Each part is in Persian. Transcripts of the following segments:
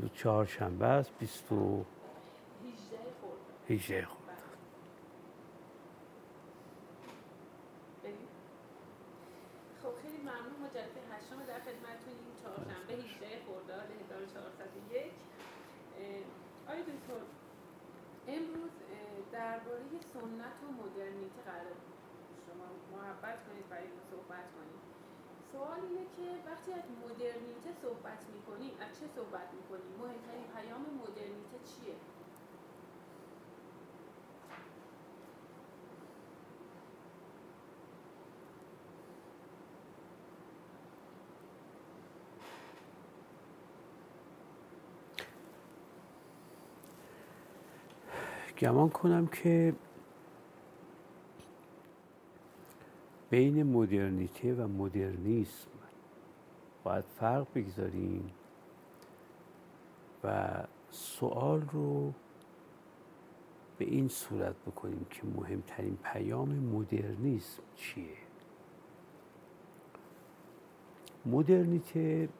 امروز چهارشنبه است 18 خرداد. خب خیلی ممنون. ما جلسه هشتم در خدمتتونیم، چهارشنبه 18 خرداد 1401. آقای دکتر، امروز درباره سنت و مدرنیته قرار شما محبت کنید برای ما صحبت کنید. سوال اینه که وقتی از مدرنیته صحبت میکنیم از چه صحبت میکنیم؟ مهمترین پیام مدرنیته چیه؟ گمان کنم که بین مدرنیته و مدرنیسم باید فرق بگذاریم و سوال رو به این صورت بکنیم که مهمترین پیام مدرنیسم چیه؟ مدرنیته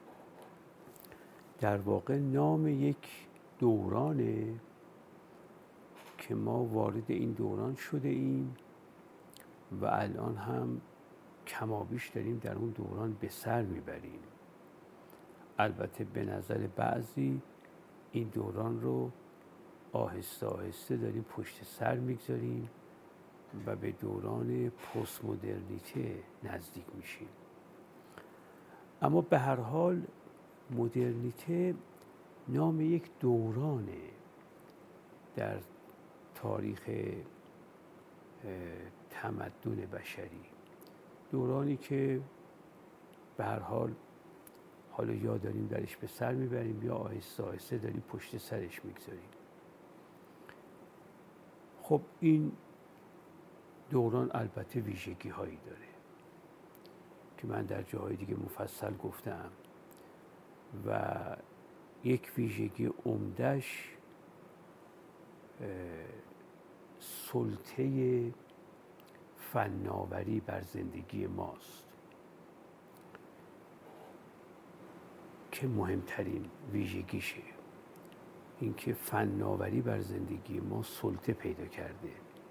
در واقع نام یک دورانه که ما وارد این دوران شده ایم و الان هم کمابیش داریم در اون دوران به سر میبریم. البته به نظر بعضی این دوران رو آهسته آهسته داریم پشت سر میگذاریم و به دوران پست مدرنیته نزدیک میشیم. اما به هر حال مدرنیته نام یک دورانه در تاریخ تمدن بشری، دورانی که به هر حال حالا یا داریم درش به سر میبریم یا آهسته آهسته داریم پشت سرش میگذاریم. خب این دوران البته ویژگی هایی داره که من در جاهای دیگه مفصل گفتم و یک ویژگی عمده‌اش سلطه فناوری بر زندگی ماست که مهمترین ویژگیشه، اینکه فناوری بر زندگی ما سلطه پیدا کرده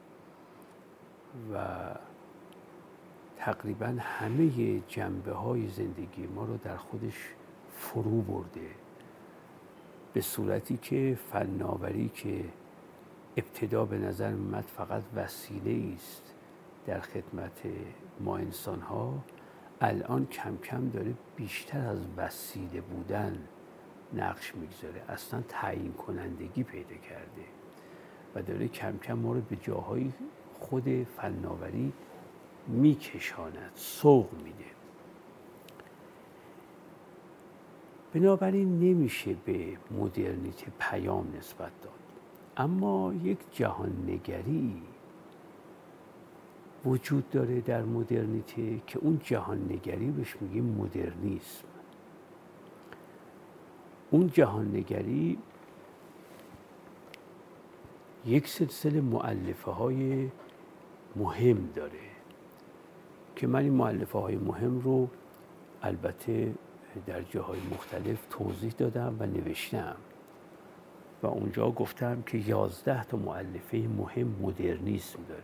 و تقریبا همه جنبه‌های زندگی ما رو در خودش فرو برده، به صورتی که فناوری که ابتدا به نظر می‌آمد فقط وسیله است در خدمت ما انسان‌ها، الان کم کم داره بیشتر از وسیله بودن نقش میگذاره، اصلا تعیین کنندگی پیدا کرده و داره کم کم ما رو به جاهای خود فناوری میکشاند، سوق میده. بنابراین نمیشه به مدرنیته پیام نسبت داد، اما یک جهان نگری وجود داره در مدرنیته که اون جهان نگری بهش میگیم مدرنیسم. اون جهان نگری یک سلسله مؤلفه های مهم داره که من این مؤلفه های مهم رو البته در جاهای مختلف توضیح دادم و نوشتم و اونجا گفتم که 11 تا مؤلفه مهم مدرنیسم داره.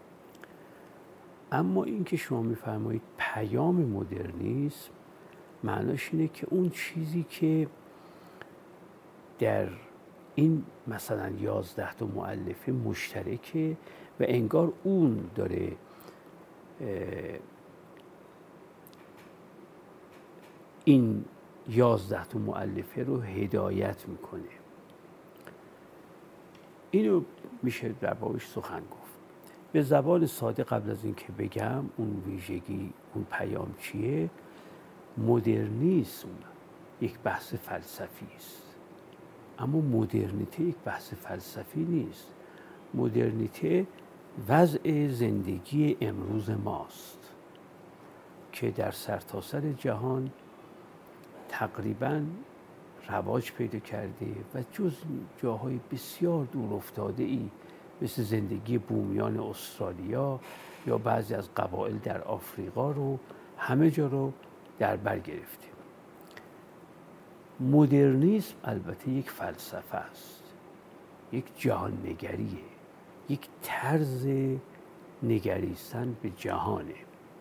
اما این که شما میفرمایید پیام مدرنیسم، معناش اینه که اون چیزی که در این مثلا 11 تا مؤلفه مشترکه و انگار اون داره این 11 تا مؤلفه رو هدایت میکنه. اینو میشه در بابش سخن گفت. به زبان ساده قبل از این که بگم اون ویژگی، اون پیام چیه، مدرنیسم یک بحث فلسفی است، اما مدرنیته یک بحث فلسفی نیست. مدرنیته وضع زندگی امروز ماست که در سرتاسر جهان تقریباً رواج پیدا کرده و جز جاهای بسیار دور افتاده ای مثل زندگی بومیان استرالیا یا بعضی از قبایل در آفریقا رو همه جا رو در بر گرفته. مدرنیسم البته یک فلسفه است، یک جهان نگریه، یک طرز نگریستن به جهانه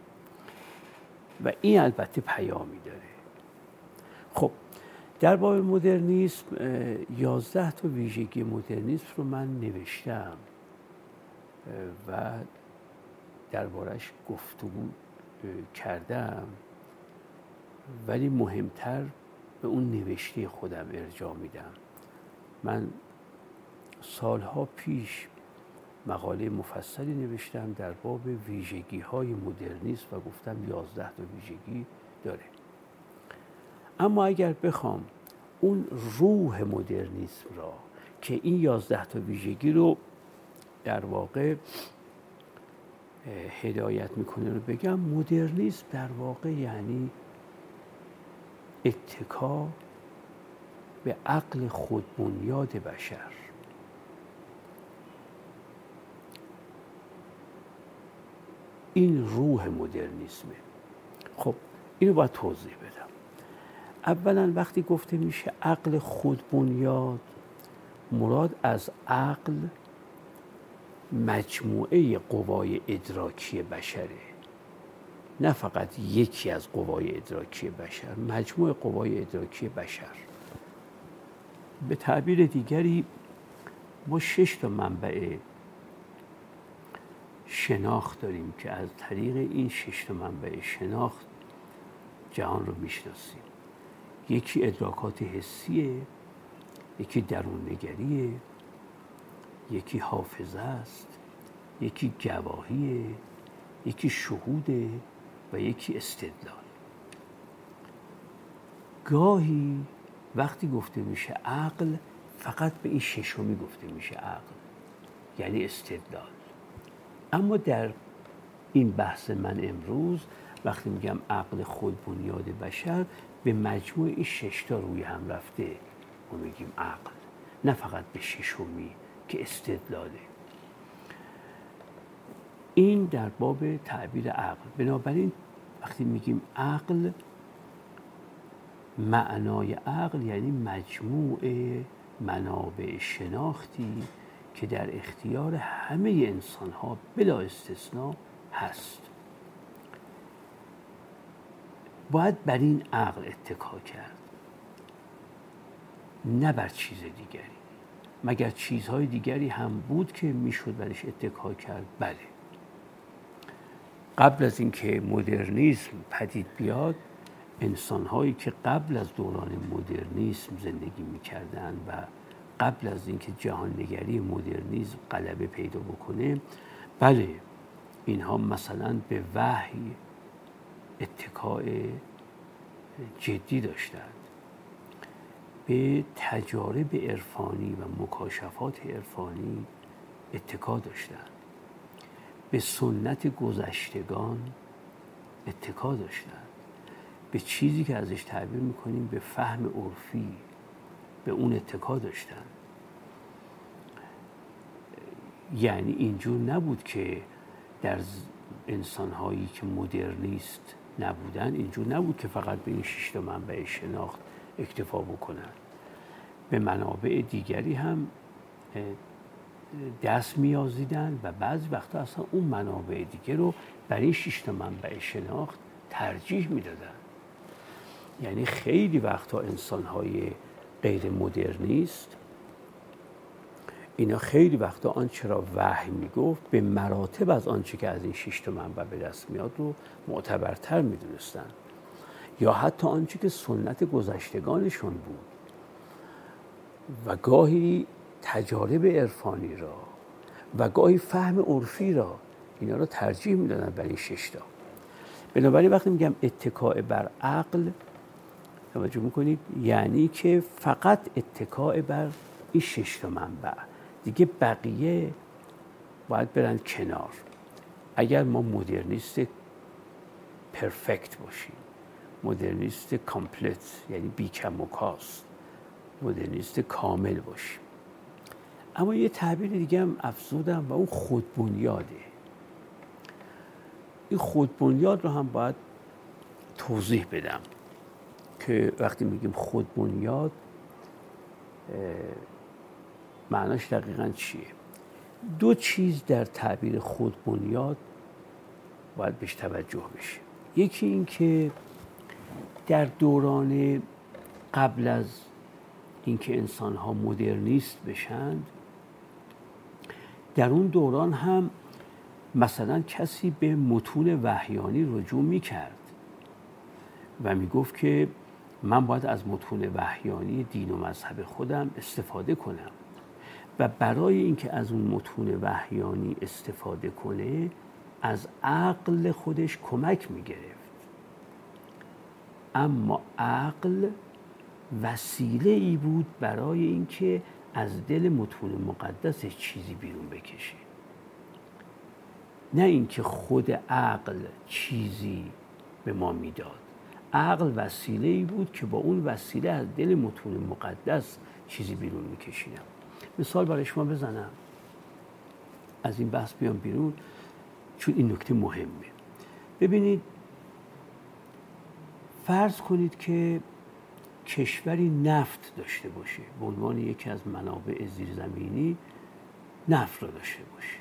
و این البته پیامی داره. خب در باب مدرنیسم 11 تا ویژگی مدرنیسم رو من نوشتم و دربارش گفتگو کردم، ولی مهمتر به اون نوشته خودم ارجاع میدم. من سالها پیش مقاله مفصلی نوشتم در باب ویژگی‌های مدرنیسم و گفتم 11 تا ویژگی داره. اما اگر بخوام اون روح مدرنیسم را که این 11 تا ویژگی رو در واقع هدایت میکنه رو بگم، مدرنیسم در واقع یعنی اتکا به عقل خودبنیاد بشر. این روح مدرنیسمه. خب اینو باید توضیح بدم. اولا وقتی گفته میشه عقل خودبنیاد، مراد از عقل مجموعه قوای ادراکی بشره، نه فقط یکی از قوای ادراکی بشر، مجموعه قوای ادراکی بشر. به تعبیر دیگری ما 6 تا منبع شناخت داریم که از طریق این 6 تا منبع شناخت جهان رو میشناسیم. یکی ادراکات حسیه، یکی درون‌نگریه، یکی حافظه است، یکی گواهیه، یکی شهوده و یکی استدلال. گاهی وقتی گفته میشه عقل، فقط به این ششمی گفته میشه عقل، یعنی استدلال. اما در این بحث من امروز وقتی میگم عقل خودبنیاد بشر، به مجموع این 6 تا روی هم رفته ما میگیم عقل، نه فقط به ششمی که استدلاله. این در باب تعبیر عقل. بنابراین وقتی میگیم عقل، معنای عقل یعنی مجموع منابع شناختی که در اختیار همه انسان‌ها بلا استثناء هست. باید بر این عقل اتکا کرد، نه بر چیز دیگری. مگر چیزهای دیگری هم بود که میشد برش اتکا کرد؟ بله. قبل از اینکه مدرنیسم پدید بیاد، انسان‌هایی که قبل از دوران مدرنیسم زندگی می‌کردند و قبل از اینکه جهان‌نگری مدرنیسم غلبه پیدا بکنه، بله اینها مثلا به وحی اتکای جدی داشتند، به تجارب عرفانی و مکاشفات عرفانی اتکا داشتند، به سنت گذشتگان اتکا داشتند، به چیزی که ازش تعبیر میکنیم به فهم عرفی، به اون اتکا داشتند. یعنی اینجور نبود که در انسانهایی که مدرنیست نبودن، اینجور نبود که فقط به این 6 تا منبع شناخت اکتفا بکنن. به منابع دیگری هم دست میازیدن و بعضی وقتا اصلا اون منابع دیگه رو برای این 6 تا منبع شناخت ترجیح میدادن. یعنی خیلی وقتا انسانهای غیر مدرنیست، اینا خیلی وقتا آنچه را وحی میگفت به مراتب از آنچه که از این 6 تا منبع به دست میاد رو معتبرتر میدونستن، یا حتی آنچه که سنت گذشتگانشون بود و گاهی تجارب عرفانی را و گاهی فهم عرفی را، اینا را ترجیح میدادن برای 6 تا. بنابراین وقتی میگم اتکاء بر عقل، توجه میکنید یعنی که فقط اتکاء بر این 6 تا منبع، دیگه بقیه باید برن کنار. اگر ما مدرنیست پرفکت باشیم، مدرنیست کامپلت یعنی بیکم و کاست، مدرنیست کامل باشیم. اما یه تعبیر دیگه هم افزودم و اون خودبنیاده. این خودبنیاد رو هم باید توضیح بدم. که وقتی میگیم خود بنیاد معناش دقیقاً چیه؟ دو چیز در تعبیر خود بنیاد باید بهش توجه بشه. یکی این که در دوران قبل از اینکه انسان‌ها مدرنیست بشند، در اون دوران هم مثلا کسی به متون وحیانی رجوع می‌کرد و میگفت که من باید از متون وحیانی دین و مذهب خودم استفاده کنم و برای اینکه از اون متون وحیانی استفاده کنه از عقل خودش کمک می‌گرفت. اما عقل وسیله ای بود برای اینکه از دل متون مقدس چیزی بیرون بکشه، نه اینکه خود عقل چیزی به ما میداد. عقل وسیله ای بود که با اون وسیله از دل متون مقدس چیزی بیرون میکشیدم. مثال برای شما بزنم، از این بحث بیام بیرون چون این نکته مهمه. ببینید، فرض کنید که کشوری نفت داشته باشه، به عنوان یکی از منابع زیرزمینی نفت را داشته باشه.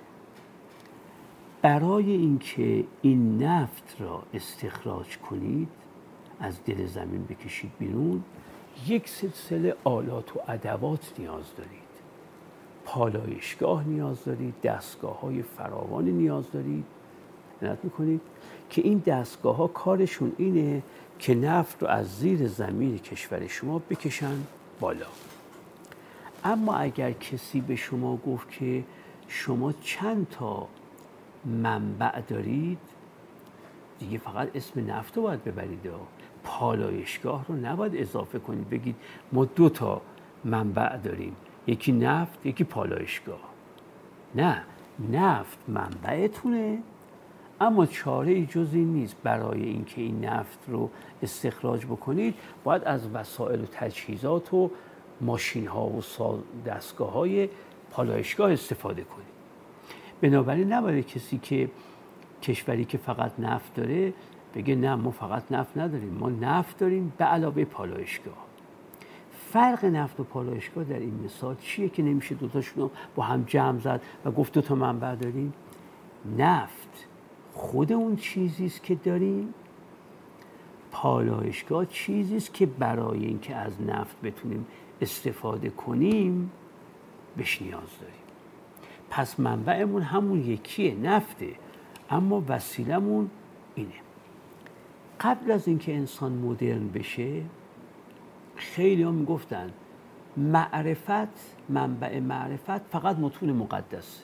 برای اینکه این نفت را استخراج کنید، از دل زمین بکشید بیرون، یک سلسله آلات و ادوات نیاز دارید. پالایشگاه نیاز دارید، دستگاه‌های فراوانی نیاز دارید. عنایت می‌کنید که این دستگاه‌ها کارشون اینه که نفت رو از زیر زمین کشور شما بکشن بالا. اما اگر کسی به شما گفت که شما چند تا منبع دارید، دیگه فقط اسم نفت رو باید ببرید، پالایشگاه رو نباید اضافه کنید بگید ما 2 تا منبع داریم، یکی نفت یکی پالایشگاه. نه، نفت منبعتونه، اما چاره ای جز این نیست. برای اینکه این نفت رو استخراج بکنید باید از وسایل و تجهیزات و ماشین ها و دستگاه های پالایشگاه استفاده کنید. بنابراین نباید کسی که کشوری که فقط نفت داره بگه نه ما فقط نفت نداریم، ما نفت داریم به علاوه پالایشگاه. فرق نفت و پالایشگاه در این مثال چیه که نمیشه دوتاشون رو با هم جمع زد و گفت 2 تا منبع داریم؟ نفت خود اون چیزیست که داریم، پالایشگاه چیزیست که برای اینکه از نفت بتونیم استفاده کنیم بهش نیاز داریم. پس منبعمون همون یکیه، نفته، اما وسیلمون اینه. قبل از اینکه انسان مدرن بشه خیلی ها میگفتن معرفت، منبع معرفت فقط متون مقدس.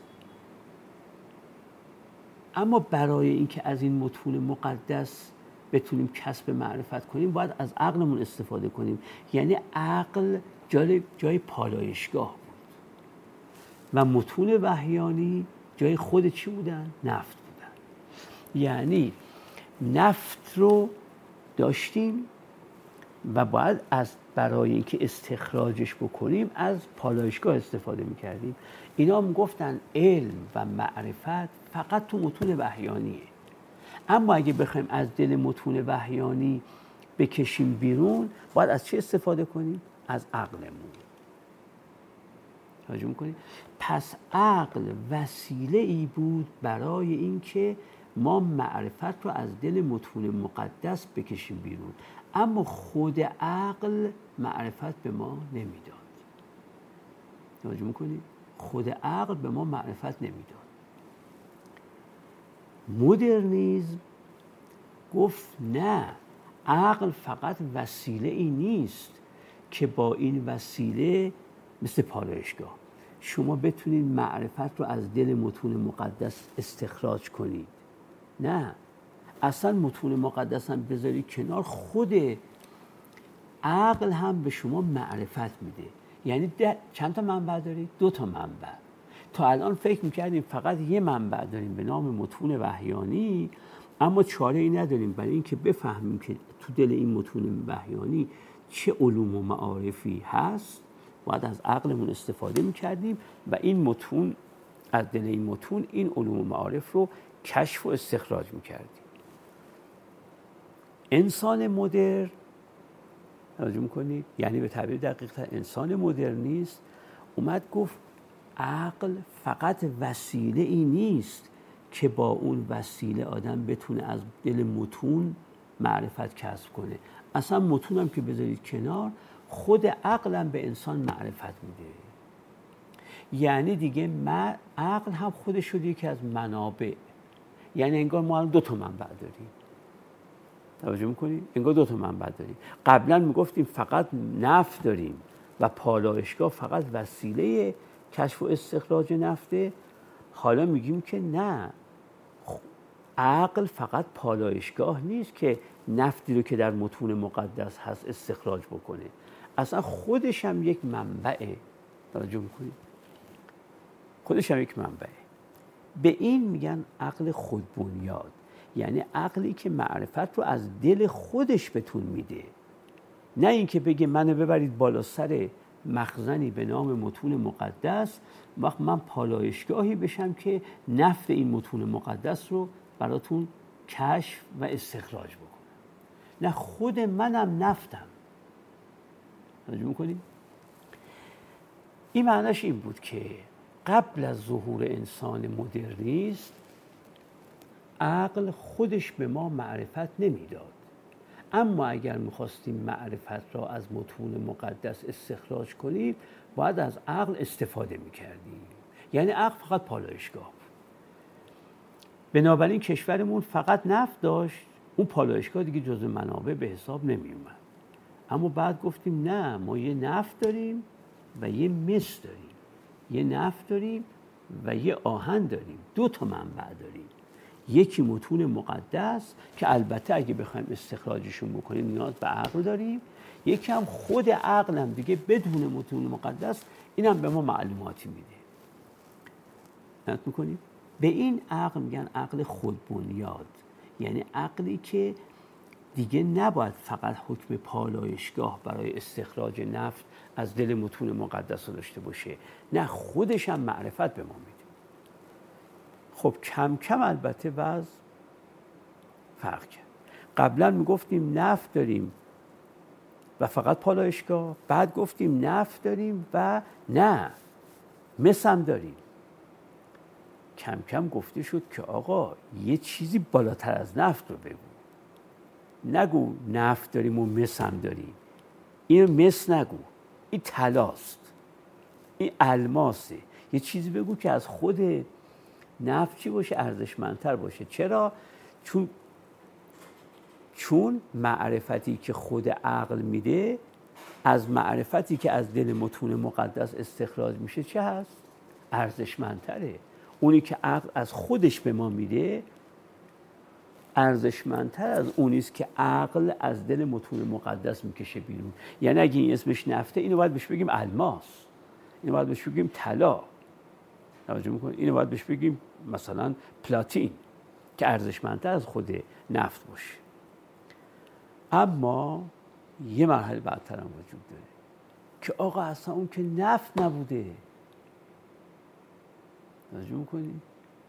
اما برای اینکه از این متون مقدس بتونیم کسب معرفت کنیم باید از عقلمون استفاده کنیم. یعنی عقل جای پالایشگاه بود و متون وحیانی جای خود چی بودن؟ نفت بودن. یعنی نفت رو داشتیم و باید برای اینکه استخراجش بکنیم از پالایشگاه استفاده میکردیم. اینا هم گفتن علم و معرفت فقط تو متون وحیانیه. اما اگه بخوایم از دل متون وحیانی بکشیم بیرون باید از چی استفاده کنیم؟ از عقلمون. توجه می‌کنید؟ پس عقل وسیله ای بود برای اینکه ما معرفت رو از دل متون مقدس بکشیم بیرون، اما خود عقل معرفت به ما نمیداد. توجه می‌کنید؟ خود عقل به ما معرفت نمیداد. مدرنیسم گفت نه، عقل فقط وسیله ای نیست که با این وسیله مثل پالایشگاه شما بتونید معرفت رو از دل متون مقدس استخراج کنید. نه، اصلا متون مقدس هم بذاری کنار، خود عقل هم به شما معرفت میده. یعنی چند تا منبع دارید؟ 2 تا منبع. تا الان فکر میکردیم فقط یه منبع داریم به نام متون وحیانی، اما چاره ای نداریم برای اینکه بفهمیم که تو دل این متون وحیانی چه علوم و معارفی هست. باید از عقلمون استفاده میکردیم و این متون، از دل این متون این علوم و معارف رو کشف و استخراج میکردیم. انسان مدرن توجه می‌کنید؟ یعنی به تعبیر دقیق‌تر انسان مدرنیست اومد گفت عقل فقط وسیله ای نیست که با اون وسیله آدم بتونه از دل متون معرفت کسب کنه. اصلا متون هم که بذارید کنار، خود عقلم به انسان معرفت میده. یعنی دیگه عقل هم خودش شده یکی از منابع. یعنی انگار ما الان 2 منبع داریم. توجه میکنید؟ انگار 2 منبع داریم. قبلا میگفتیم فقط نفت داریم و پالایشگاه فقط وسیله کشف و استخراج نفته. حالا میگیم که نه، عقل فقط پالایشگاه نیست که نفتی رو که در متون مقدس هست استخراج بکنه، اصلا خودش هم یک منبعه. توجه میکنید؟ خودش هم یک منبعه. به این میگن عقل خودبنیاد، یعنی عقلی که معرفت رو از دل خودش بهتون میده، نه اینکه بگه منو ببرید بالا سر مخزنی به نام متون مقدس، وقت من پالایشگاهی بشم که نفت این متون مقدس رو براتون کشف و استخراج بکنم. نه، خود منم نفتم. توجه می‌کنید؟ این معناش این بود که قبل از ظهور انسان مدرنیست عقل خودش به ما معرفت نمیداد، اما اگر می‌خواستیم معرفت را از متون مقدس استخراج کنیم باید از عقل استفاده می‌کردیم. یعنی عقل فقط پالایشگاه بود. بنابراین کشورمون فقط نفت داشت، اون پالایشگاه دیگه جزو منابع به حساب نمی‌اومد. اما بعد گفتیم نه، ما یه نفت داریم و یه مس داریم، یه نفت داریم و یه آهن داریم، 2 منبع داریم. یکی متون مقدس که البته اگه بخوایم استخراجشون بکنیم نیاز به عقل داریم، یکی هم خود عقل هم دیگه بدون متون مقدس این هم به ما معلوماتی میده. نت میکنیم؟ به این عقل میگن عقل خودبنیاد، یعنی عقلی که دیگه نباید فقط حکم پالایشگاه برای استخراج نفت از دل متون مقدس داشته باشه، نه، خودش هم معرفت به ما میده. خب کم کم البته وضع فرق کرد. قبلا میگفتیم نفت داریم و فقط پالایشگاه، بعد گفتیم نفت داریم و نه، مس هم داریم. کم کم گفته شد که آقا یه چیزی بالاتر از نفت رو بگو. نگو نفت داریم و مس هم داریم، این مس نگو، این طلاست، این الماسه. یه چیزی بگو که از خود نفت چی باشه؟ ارزشمندتر باشه. چرا؟ چون معرفتی که خود عقل میده از معرفتی که از دل متون مقدس استخراج میشه چه هست؟ ارزشمندتره. اونی که عقل از خودش به ما میده ارزشمندتر از اونیست که عقل از دل متون مقدس میکشه بیرون. یعنی اگه این اسمش نفته، اینو باید بهش بگیم الماس، اینو باید بهش بگیم طلا، توجه میکنید؟ اینو باید بهش بگیم مثلا پلاتین که ارزشمندتر از خود نفت باشه. اما یه مرحله بعدتر هم وجود داره که آقا اصلا اون که نفت نبوده. توجه میکنید؟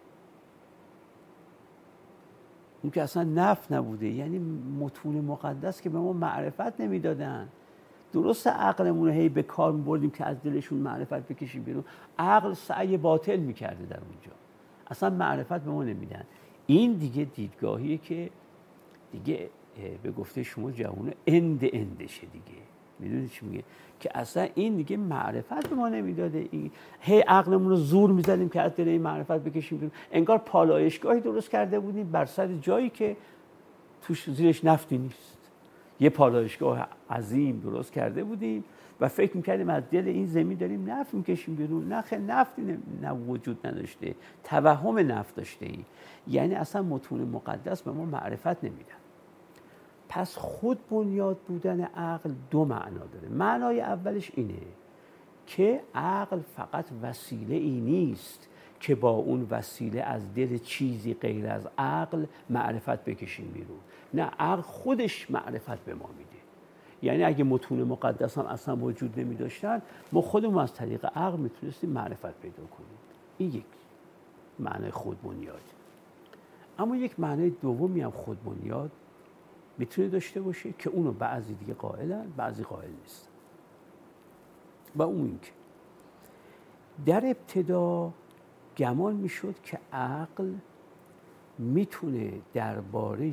اون که اصلا نفت نبوده، یعنی متون مقدس که به ما معرفت نمیدادن. درست عقلمون رو هی به کار می‌بردیم که از دلشون معرفت بکشیم بیرون، عقل سعی باطل می‌کرده در اونجا، اصلا معرفت به ما نمیدن. این دیگه دیدگاهیه که دیگه به گفته شما جوونه اندشه دیگه. میدونید چی میگه؟ که اصلا این دیگه معرفت به ما نمیداده. هی عقلمون رو زور میزدیم که از دل این معرفت بکشیم بیرون. انگار پالایشگاهی درست کرده بودیم بر سر جایی که توش زیرش نفتی نیست. یه پالایشگاه عظیم درست کرده بودیم و فکر میکردیم از دل این زمین داریم نفت میکشیم بیرون. نه خیلی نفتی وجود نداشته، توهم نفت داشته ای. یعنی اصلا متون مقدس به ما معرفت نمیدن. پس خود بنیاد بودن عقل 2 معنا داره. معنای اولش اینه که عقل فقط وسیله ای نیست که با اون وسیله از دل چیزی غیر از عقل معرفت بکشیم بیرون. نه، عقل خودش معرفت به ما میده. یعنی اگه متون مقدس هم اصلا وجود نمی داشتن، ما خودمون از طریق عقل میتونستیم معرفت پیدا کنیم. این یک معنای خود بنیاد. اما یک معنای دومی هم خود بنیاد میتونه داشته باشه که اونو بعضی دیگه قائلن، بعضی قائل نیستن. و اون این که در ابتدا گمان میشد که عقل میتونه درباره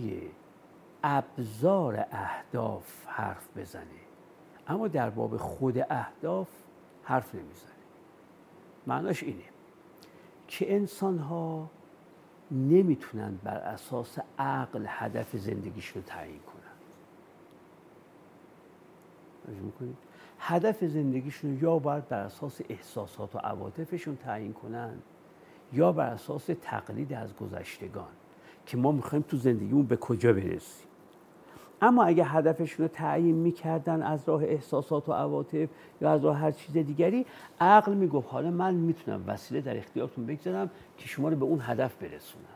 ابزار اهداف حرف بزنه، اما در باب خود اهداف حرف نمیزنه. معناش اینه که انسان‌ها نمیتونن بر اساس عقل هدف زندگیشون رو تعیین کنن. هدف زندگیشون یا باید بر اساس احساسات و عواطفشون تعیین کنن یا بر اساس تقلید از گذشتگان که ما میخوایم تو زندگیمون به کجا برسیم. اما اگه هدفشون رو تعیین میکردن از راه احساسات و عواطف یا از راه هر چیز دیگری، عقل میگفت حالا من میتونم وسیله در اختیارتون بگذارم که شما رو به اون هدف برسونم.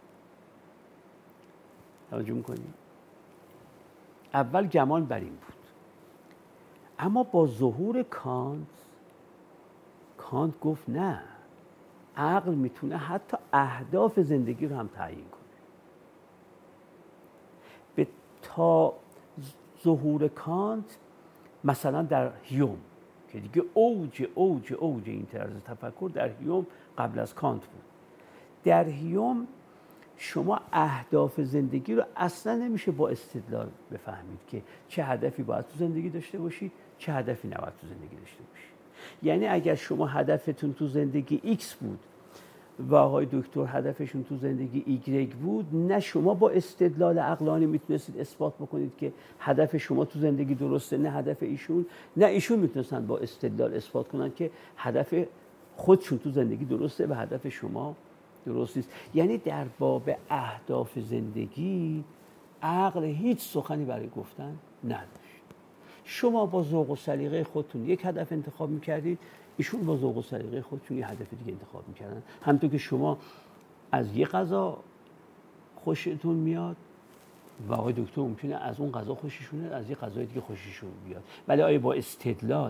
توجه میکنید؟ اول گمان بر این بود، اما با ظهور کانت گفت نه، عقل میتونه حتی اهداف زندگی رو هم تعیین کنه. تا ظهور کانت مثلا در هیوم که دیگه اوج این طرز تفکر در هیوم قبل از کانت بود، در هیوم شما اهداف زندگی رو اصلا نمیشه با استدلال بفهمید که چه هدفی باید تو زندگی داشته باشید، چه هدفی نباید تو زندگی داشته باشید. یعنی اگر شما هدفتون تو زندگی X بود و آقای دکتر هدفشون تو زندگی ایگرگ بود، نه شما با استدلال عقلانی میتونستید اثبات بکنید که هدف شما تو زندگی درسته نه هدف ایشون، نه ایشون میتونستن با استدلال اثبات کنن که هدف خودشون تو زندگی درسته و هدف شما درست نیست. یعنی در باب اهداف زندگی عقل هیچ سخنی برای گفتن نداشت. شما با ذوق و سلیقه خودتون یک هدف انتخاب میکردید، ایشون با ذوق و سلیقه خودشون یه هدف دیگه انتخاب میکردن. همونطور که شما از یه غذا خوشتون میاد و آقای دکتر ممکنه از اون غذا خوششونه، از یه غذای دیگه خوششون بیاد. ولی آیا با استدلال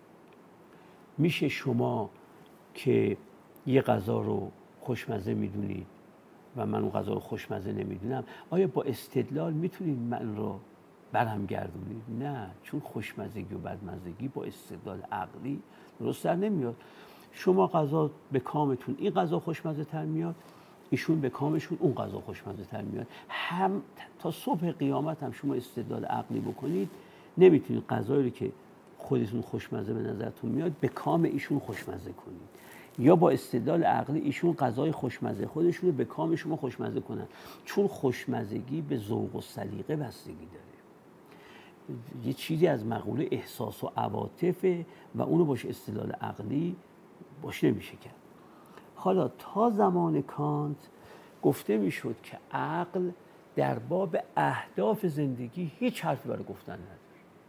میشه شما که یه غذا رو خوشمزه میدونید و من اون غذا رو خوشمزه نمیدونم، آیا با استدلال میتونید من رو برهم گردونید؟ نه، چون خوشمزگی و بدمزگی با استدلال عقلی درست در نمیاد. شما غذا به کامتون این غذا خوشمزه تر میاد، ایشون به کامشون اون غذا خوشمزه تر میاد. هم تا صبح قیامت هم شما استدلال عقلی بکنید نمیتونید غذایی رو که خودتون خوشمزه به نظرتون میاد به کام ایشون خوشمزه کنید، یا با استدلال عقلی ایشون غذای خوشمزه خودشون رو به کام شما خوشمزه کنن، چون خوشمزگی به ذوق و سلیقه بستگی داره. یه چیزی از مقوله احساس و عواطفه و اونو باش استدلال عقلی باش نمیشه کرد. حالا تا زمان کانت گفته میشد که عقل در باب اهداف زندگی هیچ حرفی برای گفتن نداره.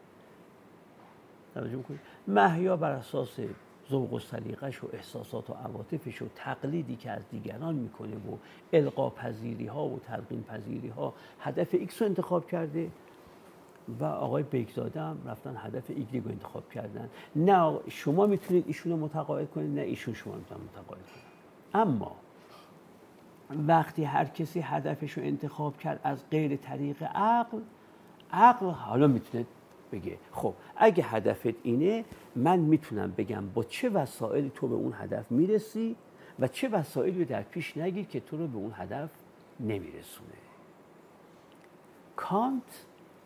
توجه میکنید؟ محیا بر اساس ذوق و سلیقه‌ش و احساسات و عواطفش و تقلیدی که از دیگران میکنه و القا پذیری ها و تلقین پذیری ها هدف ایکس رو انتخاب کرده و آقای بیکزاده هم رفتن هدف ایگرگ رو انتخاب کردن. نه شما میتونید ایشون رو متقاعد کنید، نه ایشون شما میتونید متقاعد کنید. اما وقتی هر کسی هدفش رو انتخاب کرد از غیر طریق عقل حالا میتونه بگه خب اگه هدفت اینه، من میتونم بگم با چه وسایلی تو به اون هدف میرسی و چه وسایلی رو در پیش نگیر که تو رو به اون هدف نمیرسونه. کانت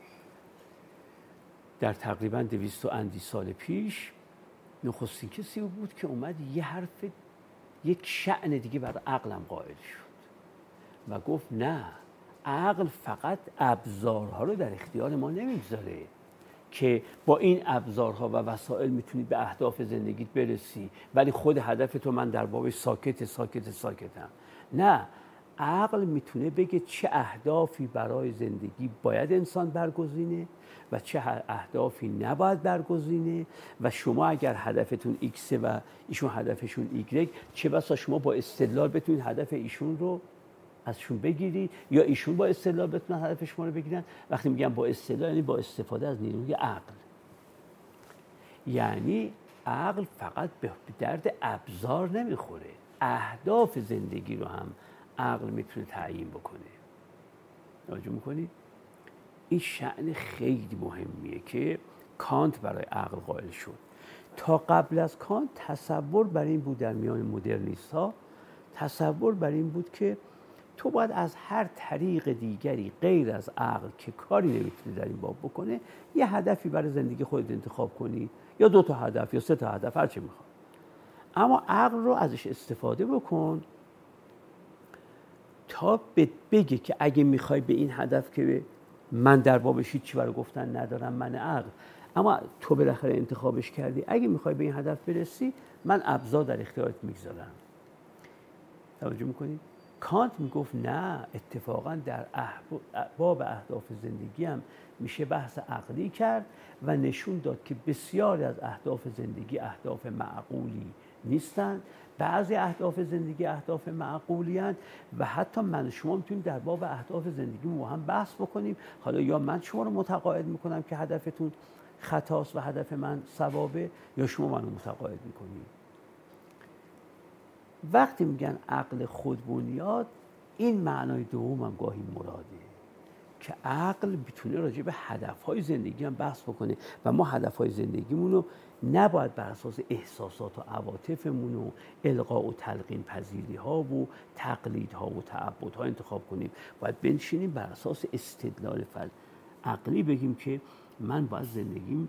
در تقریباً 200 اندی سال پیش نخستین کسی بود که اومد یک شأن دیگه بر عقلم قائل شد و گفت نه، عقل فقط ابزارها رو در اختیار ما نمیگذاره که با این ابزارها و وسایل میتونی به اهداف زندگیت برسی، ولی خود هدف تو من در بابش ساکتم. نه، عقل میتونه بگه چه اهدافی برای زندگی باید انسان برگزینه و چه اهدافی نباید برگزینه و شما اگر هدفتون ایکسه و ایشون هدفشون ایگرگ، چه بسا شما با استدلال بتونید هدف ایشون رو ازشون بگیرید یا ایشون با استدلال بتونن هدف شما رو بگیرن. وقتی میگم با استدلال یعنی با استفاده از نیروی عقل. یعنی عقل فقط به درد ابزار نمیخوره، اهداف زندگی رو هم عقل میتونه تعیین بکنه. توجه میکنید؟ این شأن خیلی مهمیه که کانت برای عقل قائل شد. تا قبل از کانت تصور بر این بود، در میان مدرنیست ها تصور بر این بود که تو باید از هر طریق دیگری غیر از عقل که کاری نمیتونه در این باب بکنه یه هدفی برای زندگی خودت انتخاب کنی، یا 2 تا هدف یا 3 تا هدف، هر چی میخواد. اما عقل رو ازش استفاده بکن تا بگه که اگه میخوای به این هدف که من در بابش هیچی برای گفتن ندارم، من عقل، اما تو بالاخره انتخابش کردی، اگه میخوای به این هدف برسی من ابزار در اختیارت میگذارم. توجه میکنید؟ کانت میگفت نه، اتفاقا در باب اهداف زندگی هم میشه بحث عقلی کرد و نشون داد که بسیاری از اهداف زندگی اهداف معقولی نیستند. بعضی اهداف زندگی اهداف معقولی هستند و حتی من و شما میتونیم در باب اهداف زندگی با هم بحث بکنیم. حالا یا من شما رو متقاعد میکنم که هدفتون خطاست و هدف من صوابه، یا شما منو متقاعد میکنید. وقتی میگن عقل خودبنیاد، این معنای دوم هم گاهی مراده که عقل بتونه راجع به هدفهای زندگی هم بحث بکنه و ما هدفهای زندگیمون رو نباید بر اساس احساسات و عواطفمون و القاء و تلقین پذیری ها و تقلید ها و تعبد ها انتخاب کنیم. باید بنشینیم بر اساس استدلال عقلی بگیم که من باید زندگیم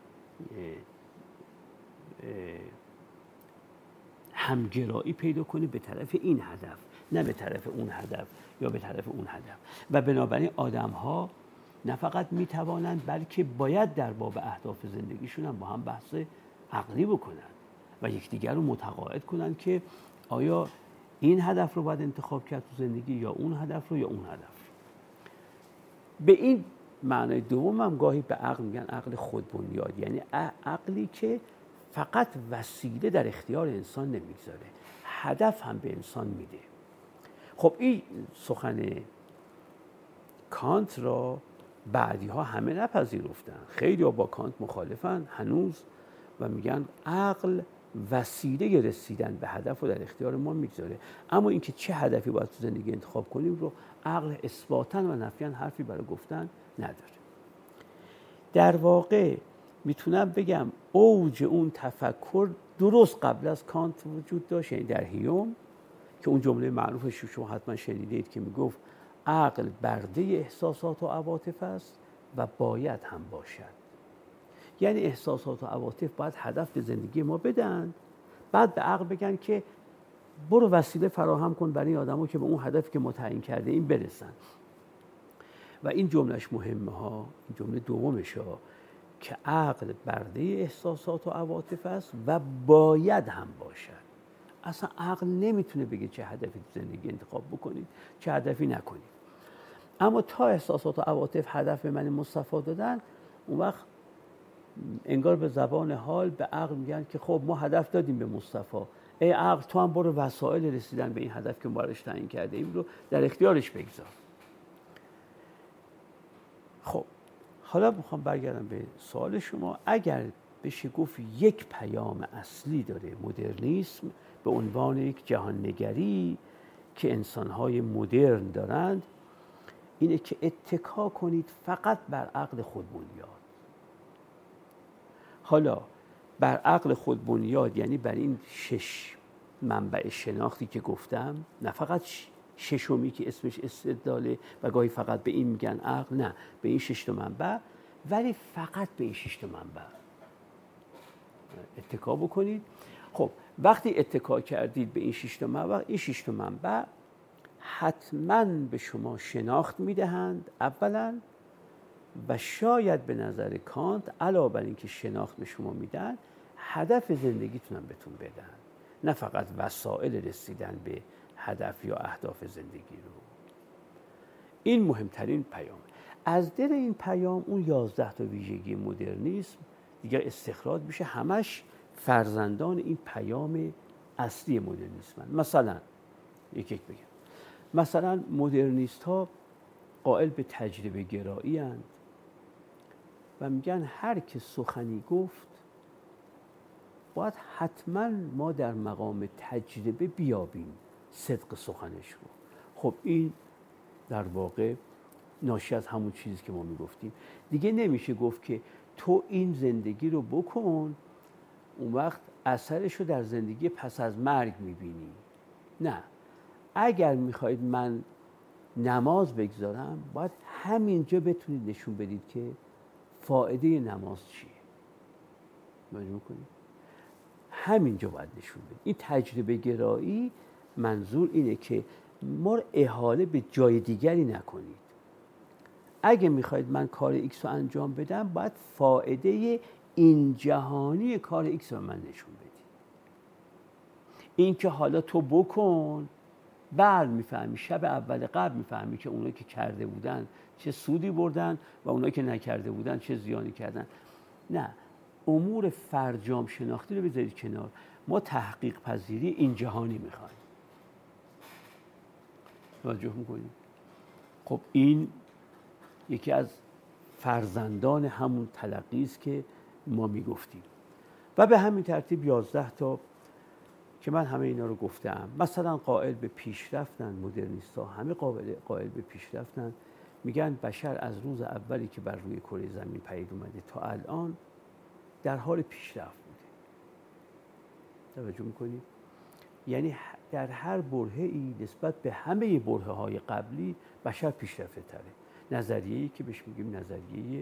همگرایی پیدا کنه به طرف این هدف، نه به طرف اون هدف یا به طرف اون هدف. و بنابراین آدم ها نه فقط میتوانند بلکه باید در باب اهداف زندگیشون هم با هم بحث عقلی بکنن و یکدیگر رو متقاعد کنن که آیا این هدف رو باید انتخاب کرد تو زندگی یا اون هدف رو یا اون هدف. به این معنای دوم هم گاهی به عقل میگن عقل خودبنیاد، یعنی عقلی که فقط وسیله در اختیار انسان نمیگذاره، هدف هم به انسان میده. خب این سخن کانت را بعدی ها همه نپذیرفتن. خیلی ها با کانت مخالفن هنوز و میگن عقل وسیله رسیدن به هدف رو در اختیار ما میگذاره، اما اینکه چه هدفی باید تو زندگی انتخاب کنیم رو عقل اثباتاً و نفیاً حرفی برای گفتن نداره. در واقع میتونم بگم اوج اون تفکر درست قبل از کانت وجود داشت، یعنی در هیوم که اون جمله معروفش رو شما حتما شنیدید که میگفت عقل برده احساسات و عواطف است و باید هم باشد. یعنی احساسات و عواطف باید هدف به زندگی ما بدن، بعد به عقل بگن که برو وسیله فراهم کن برای این آدم‌ها که به اون هدفی که ما تعیین کرده این برسن. و این جملهش مهمه ها، این جمله دومش ها، که عقل برده احساسات و عواطف است و باید هم باشد. اصلا عقل نمیتونه بگه چه هدفی تو زندگی انتخاب بکنید، چه هدفی نکنید. اما تا احساسات و عواطف هدف به من مصطفی دادن، اون وقت انگار به زبان حال به عقل میگن که خب ما هدف دادیم به مصطفی، ای عقل تو هم برو وسایل رسیدن به این هدف که ما براش تعیین کرده ایم رو در اختیارش بگذار. خب حالا میخوام برگردم به سوال شما. اگر بشه گفت یک پیام اصلی داره مدرنیسم به عنوان یک جهاننگری که انسان‌های مدرن دارند، اینه که اتکا کنید فقط بر عقل خودبنیاد. حالا بر عقل خودبنیاد یعنی بر این 6 منبع شناختی که گفتم، نه فقط ششمی که اسمش استدلاله و گاهی فقط به این میگن عقل، نه، به این 6 منبع، ولی فقط به این 6 منبع اتکا بکنید. خب وقتی اتکا کردید به این 6 منبع، این 6 منبع حتماً به شما شناخت میدهند اولاً، و شاید به نظر کانت علاوه بر اینکه شناخت به شما میدن، هدف زندگیتون هم بهتون بدن، نه فقط وسایل رسیدن به هدف یا اهداف زندگی رو. این مهمترین پیام. از دل این پیام اون 11 تا ویژگی مدرنیسم دیگه استخراج میشه، همش فرزندان این پیام اصلی مدرنیسم. مثلا یک بگم، مثلا مدرنیست ها قائل به تجربه گرایی اند و میگن هر که سخنی گفت باید حتما ما در مقام تجربه بیابیم صدق سخنش رو. خب این در واقع ناشی از همون چیزی که ما میگفتیم. دیگه نمیشه گفت که تو این زندگی رو بکن اون وقت اثرش رو در زندگی پس از مرگ میبینی. نه، اگر میخواید من نماز بگذارم باید همینجا بتونید نشون بدید که فایده نماز چیه. مجموع کنید همینجا باید نشون بدید. این تجربه گرایی منظور اینه که ما احاله به جای دیگری نکنید. اگه میخواید من کار ایکس رو انجام بدم باید فایده این جهانی کار ایکس رو من نشون بدید. این که حالا تو بکن بعد میفهمی، شب اول قبل میفهمی که اونایی که کرده بودن چه سودی بردن و اونایی که نکرده بودن چه زیانی کردن. نه، امور فرجام شناختی رو بذارید کنار. ما تحقیق پذیری این جهانی میخوایم. توجه میکنید؟ خب این یکی از فرزندان همون تلقی است که ما میگفتیم و به همین ترتیب 11 تا که من همه اینا رو گفتم. مثلا قائل به پیشرفتن، مدرنیست‌ها همه قائل به پیشرفتن، میگن بشر از روز اولی که بر روی کره زمین پدید اومده تا الان در حال پیشرفت بوده. توجه میکنید؟ یعنی در هر برهه‌ای نسبت به همه برهه‌های قبلی بشر پیشرفته تره. نظریه‌ای که بهش میگیم نظریه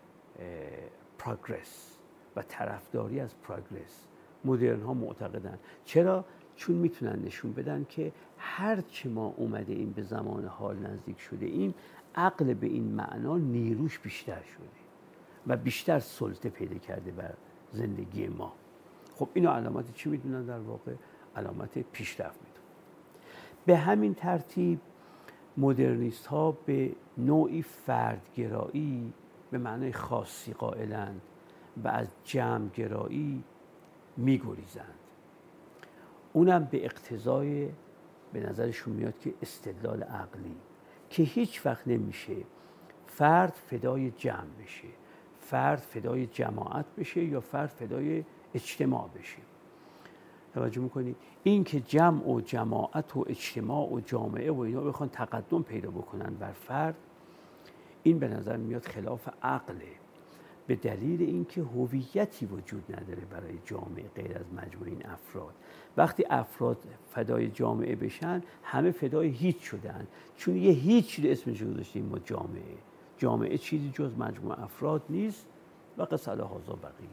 پروگرس و طرفداری از پروگرس. مدرن ها معتقدن. چرا؟ چون میتونن نشون بدن که هرچه ما اومده این به زمان حال نزدیک شده این عقل به این معنا نیروش بیشتر شده و بیشتر سلطه پیدا کرده بر زندگی ما. خب اینو علامت چی میدونن؟ در واقع علامت پیشرفت میدونن. به همین ترتیب مدرنیست ها به نوعی فردگرایی به معنای خاصی قائلند و از جمعگرایی میگریزند. اونم به اقتضای به نظرشون میاد که استدلال عقلی که هیچ وقت نمیشه فرد فدای جمع بشه، فرد فدای جماعت بشه یا فرد فدای اجتماع بشه. توجه میکنید؟ این که جمع و جماعت و اجتماع و جامعه و اینا بخوان تقدم پیدا بکنن بر فرد، این به نظر میاد خلاف عقله، به دلیل اینکه هویتی وجود نداره برای جامعه غیر از مجموع این افراد. وقتی افراد فدای جامعه بشن همه فدای هیچ شدن، چون یه هیچ اسمش رو گذاشتیم ما جامعه چیزی جز مجموع افراد نیست و قصه هازا بقیه.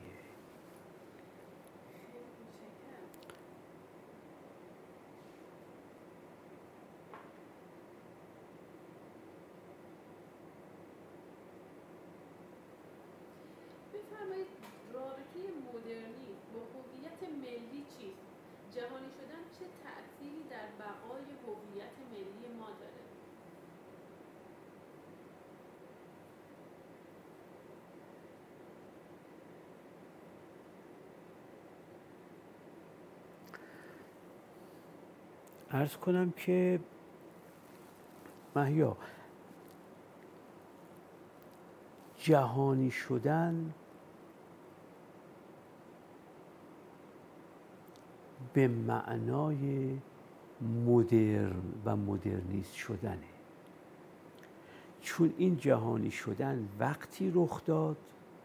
رابطه مدرنیسم با هویت ملی چیست؟ جهانی شدن چه تأثیری در بقای هویت ملی ما داره؟ عرض کنم که مهیا جهانی شدن به معنای مدرن و مدرنیست شدنه. چون این جهانی شدن وقتی رخ داد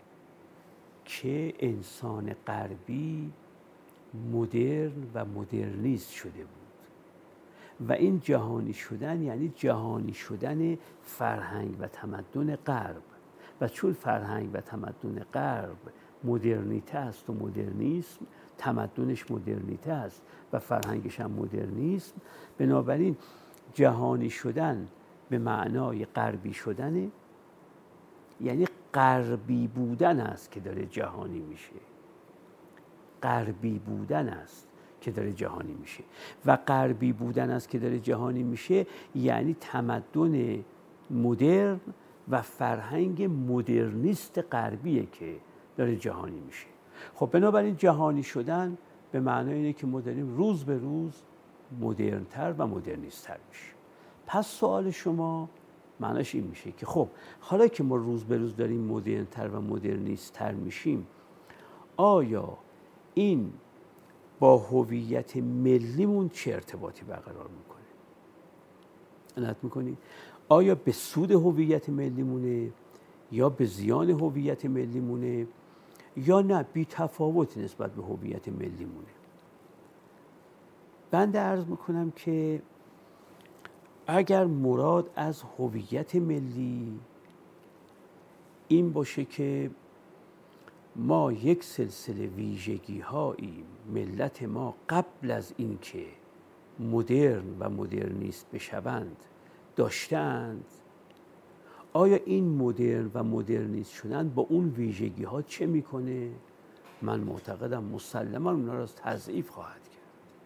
که انسان غربی مدرن و مدرنیست شده بود و این جهانی شدن یعنی جهانی شدن فرهنگ و تمدن غرب و چون فرهنگ و تمدن غرب مدرنیته است و مدرنیسم، تمدنش مدرنیته است و فرهنگش هم مدرنیسم، بنابراین جهانی شدن به معنای غربی شدنه، یعنی غربی بودن است که داره جهانی میشه. غربی بودن است که داره جهانی میشه و غربی بودن است که داره جهانی میشه یعنی تمدن مدرن و فرهنگ مدرنیست غربیه که داره جهانی میشه. خب بنابراین جهانی شدن به معنای اینه که ما داریم روز به روز مدرن‌تر و مدرنیست‌تر میشه. پس سوال شما معناش این میشه که خب حالا که ما روز به روز داریم مدرن‌تر و مدرنیست‌تر میشیم، آیا این با هویت ملیمون چه ارتباطی برقرار میکنه؟ عنایت میکنید؟ آیا به سود هویت ملیمونه یا به زیان هویت ملیمونه یا نه بی تفاوت نسبت به هویت ملیمونه؟ بنده عرض میکنم که اگر مراد از هویت ملی این باشه که ما یک سلسله ویژگی‌هایی ملت ما قبل از اینکه مدرن و مدرنیست بشوند داشتند، آیا این مدرن و مدرنیست شدن با اون ویژگی‌ها چه میکنه؟ من معتقدم مسلماً اونا را تضعیف خواهد کرد،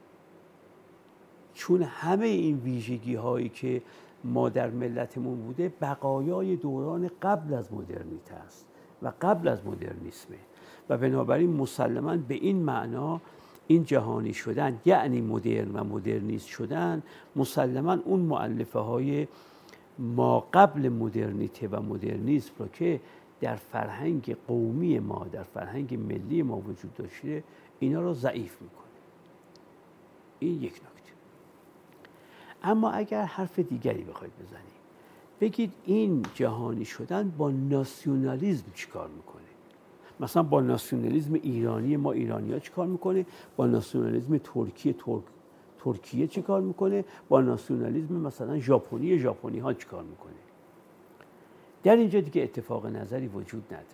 چون همه این ویژگی‌هایی که ما در ملتمون بوده بقایای دوران قبل از مدرنیته است و قبل از مدرنیسمه و بنابراین مسلماً به این معنا این جهانی شدن یعنی مدرن و مدرنیست شدن مسلماً اون مؤلفه های ما قبل مدرنیته و مدرنیسم رو که در فرهنگ قومی ما در فرهنگ ملی ما وجود داشته اینا رو ضعیف میکنه. این یک نکته. اما اگر حرف دیگری بخواید بزنید بگید این جهانی شدن با ناسیونالیسم چیکار میکنه؟ مثلا با ناسیونالیسم ایرانی ما ایرانی‌ها چیکار میکنه؟ با ناسیونالیسم ترکیه چیکار میکنه؟ با ناسیونالیسم مثلا ژاپنی‌ها چیکار میکنه؟ در اینجا دیگه اتفاق نظری وجود نداره.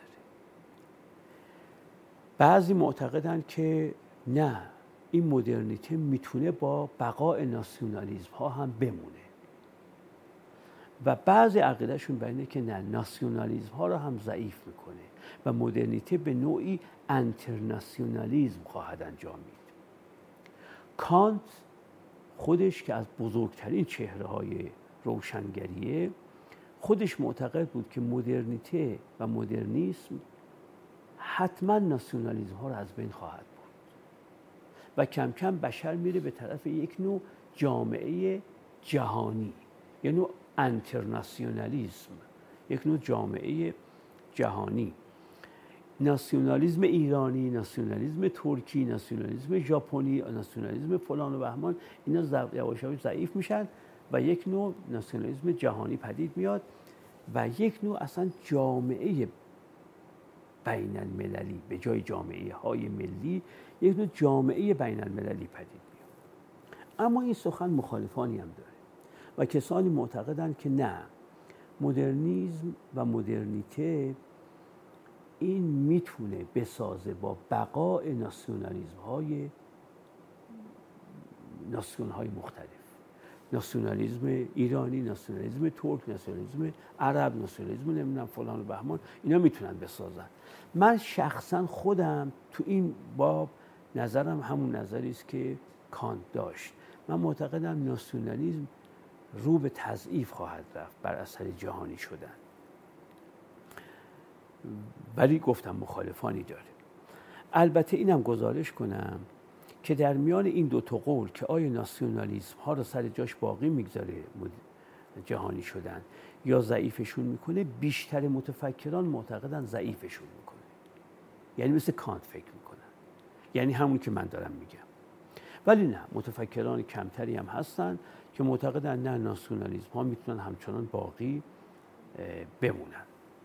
بعضی معتقدن که نه، این مدرنیته میتونه با بقای ناسیونالیسم ها هم بمونه و بعضی عقیدهشون بر اینه که نه، ناسیونالیسم ها رو هم ضعیف میکنه و مدرنیته به نوعی انترناسیونالیسم خواهد انجامید. کانت خودش که از بزرگترین چهره های روشنگریه خودش معتقد بود که مدرنیته و مدرنیسم حتما ناسیونالیسم ها رو از بین خواهد برد و کم کم بشر میره به طرف یک نوع جامعه جهانی، یک نوع انترناسیونالیسم، یک نوع جامعه جهانی. ناسیونالیسم ایرانی، ناسیونالیسم ترکی، ناسیونالیسم ژاپنی، ناسیونالیسم فلان و بهمان، اینا یواش یواش ضعیف میشن و یک نوع ناسیونالیسم جهانی پدید میاد و یک نوع اصلا جامعه بین المللی به جای جامعه های ملی یک نوع جامعه بین المللی پدید میاد. اما این سخن مخالفانی هم داره و کسانی معتقدند که نه، مدرنیسم و مدرنیته این میتونه بسازه با بقای ناسیونالیسم های مختلف، ناسیونالیسم ایرانی، ناسیونالیسم ترک، ناسیونالیسم عرب، ناسیونالیسم نمیدونم فلان و بهمان، اینا میتونن بسازن. من شخصا خودم تو این باب نظرم همون نظری است که کانت داشت. من معتقدم ناسیونالیسم رو به تضعیف خواهد رفت بر اثر جهانی شدن، ولی گفتم مخالفانی داره. البته اینم گزارش کنم که در میان این دو تا قول که آیا ناسیونالیسم ها رو سر جاش باقی میگذاره جهانی شدن یا ضعیفشون میکنه، بیشتر متفکران معتقدن ضعیفشون میکنه، یعنی مثل کانت فکر میکنن، یعنی همون که من دارم میگم. ولی نه، متفکران کمتری هم هستن که معتقدن نه، ناسیونالیسم ها میتونن همچنان باقی بمونن.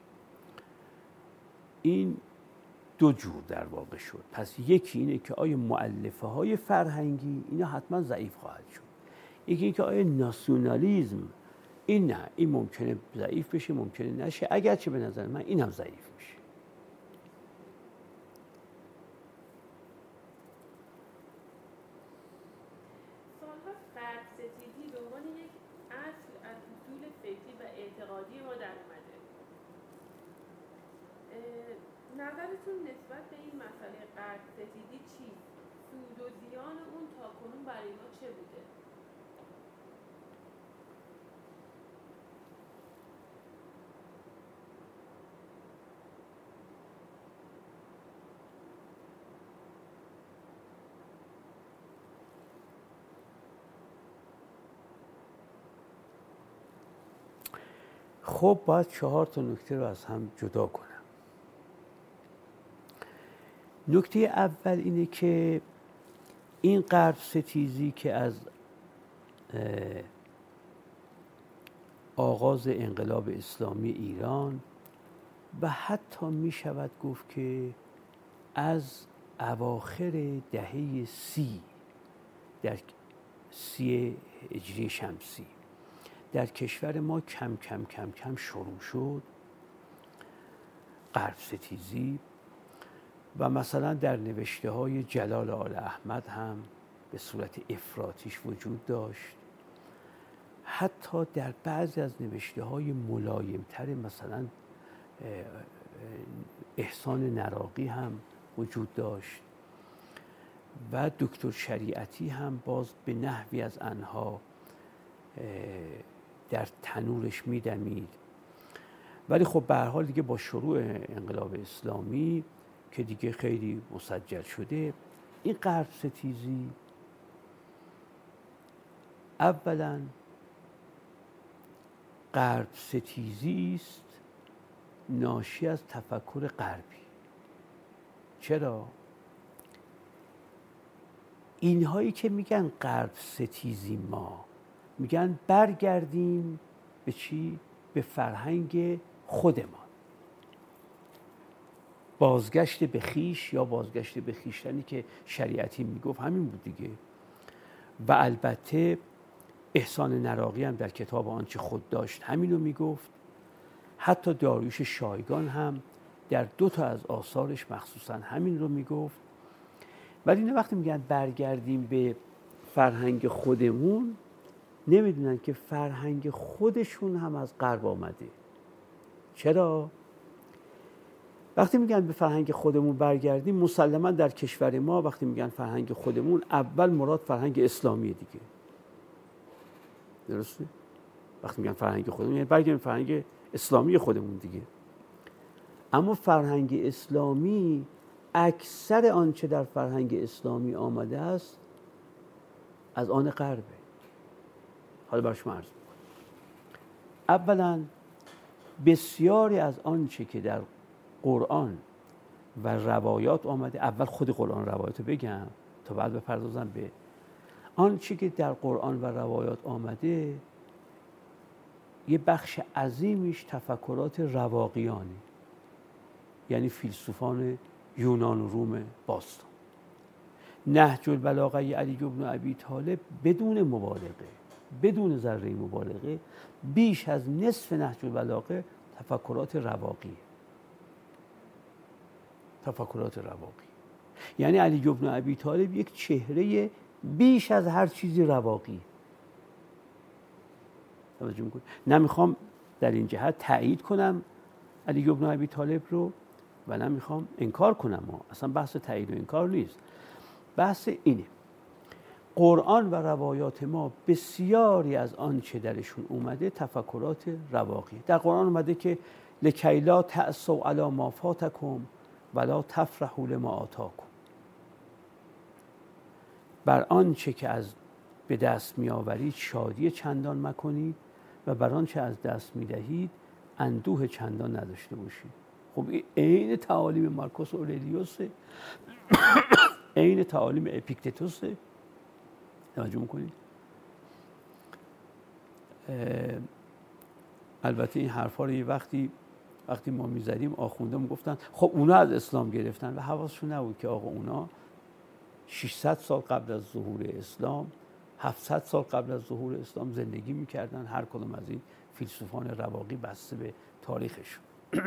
این دو جور در واقع شد. پس یکی اینه که آیا مؤلفه های فرهنگی اینا حتما ضعیف خواهد شد، یکی اینکه آیا ناسیونالیسم این نه، این ممکنه ضعیف بشه ممکنه نشه، اگرچه به نظر من اینم ضعیف میشه. سال‌ها فردستیزی به عنوان یک اصل از اصول فکری و اعتقادی ما در اومده. نظرتون نسبت به این مسئله فردستیزی چیست؟ سود و زیان اون تاکنون برای ما چه بوده؟ خب باید 4 تا نکته رو از هم جدا کنم. نکته اول اینه که این غرب ستیزی که از آغاز انقلاب اسلامی ایران و حتی می شود گفت که از اواخر دهه 30 در 30 هجری شمسی در کشور ما کم کم کم کم شروع شد غرب ستیزی و مثلا در نوشته های جلال آل احمد هم به صورت افراطیش وجود داشت. حتی در بعضی از نوشته های ملایمتر مثلا احسان نراقی هم وجود داشت و دکتر شریعتی هم باز به نحوی از آنها در تنورش میدمید. ولی خب به هر حال دیگه با شروع انقلاب اسلامی که دیگه خیلی مسجل شده، این غرب ستیزی اولا غرب ستیزی است ناشی از تفکر غربی. چرا؟ اینهایی که میگن غرب ستیزی ما میگن برگردیم به چی؟ به فرهنگ خودمان، بازگشت به خیش یا بازگشت به خیشتنی که شریعتی میگفت همین بود دیگه. و البته احسان نراقی هم در کتاب آنچه خود داشت همینو میگفت. حتی داریوش شایگان هم در 2 تا از آثارش مخصوصا همین رو میگفت. ولی اینا وقتی میگن برگردیم به فرهنگ خودمون نمیدونن که فرهنگ خودشون هم از غرب آمده. چرا؟ وقتی میگن به فرهنگ خودمون برگردیم، مسلما در کشور ما وقتی میگن فرهنگ خودمون اول مراد فرهنگ اسلامی دیگه. درسته؟ وقتی میگن فرهنگ خودمون یعنی برگردیم فرهنگ اسلامی خودمون دیگه. اما فرهنگ اسلامی اکثر آنچه در فرهنگ اسلامی آمده است از آن غربه. حالا برای شما عرض می‌کنم. اولا بسیاری از آنچه که در قرآن و روایات آمده، اول خود قرآن روایات رو بگم تا بعد بپردازم به آنچه که در قرآن و روایات آمده. یه بخش عظیمیش تفکرات رواقیانه، یعنی فیلسوفان یونان و روم باستان. نهج البلاغه علی بن ابی طالب بدون مبالغه، بدون ذره مبالغه، بیش از نصف نهج البلاغه تفکرات رواقیه. تفکرات رواقی یعنی علی بن ابی طالب یک چهره بیش از هر چیزی رواقی. توجه می‌کنید؟ نمیخوام در این جهت تایید کنم علی بن ابی طالب رو و نمیخوام انکار کنم. اصلا بحث تایید و انکار نیست. بحث اینه قرآن و روایات ما بسیاری از آنچه درشون اومده تفکرات رواقی. در قرآن اومده که لکی لا تأسوا علی ما فاتکم ولا تفرحوا لما آتاکم. بر آنچه که از به دست می آورید شادی چندان مکنید و بر آنچه از دست می دهید اندوه چندان نداشته باشید. خب این تعالیم مارکوس اورلیوسه، این تعالیم اپیکتتوسه. توجه میکنید؟ البته این حرفا رو یه وقتی ما میزدیم آخونده میگفتن خب اونا از اسلام گرفتن و حواسشون نبود که آقا اونا 600 سال قبل از ظهور اسلام، 700 سال قبل از ظهور اسلام زندگی میکردن، هر کدوم از این فیلسوفان رواقی بسته به تاریخشون.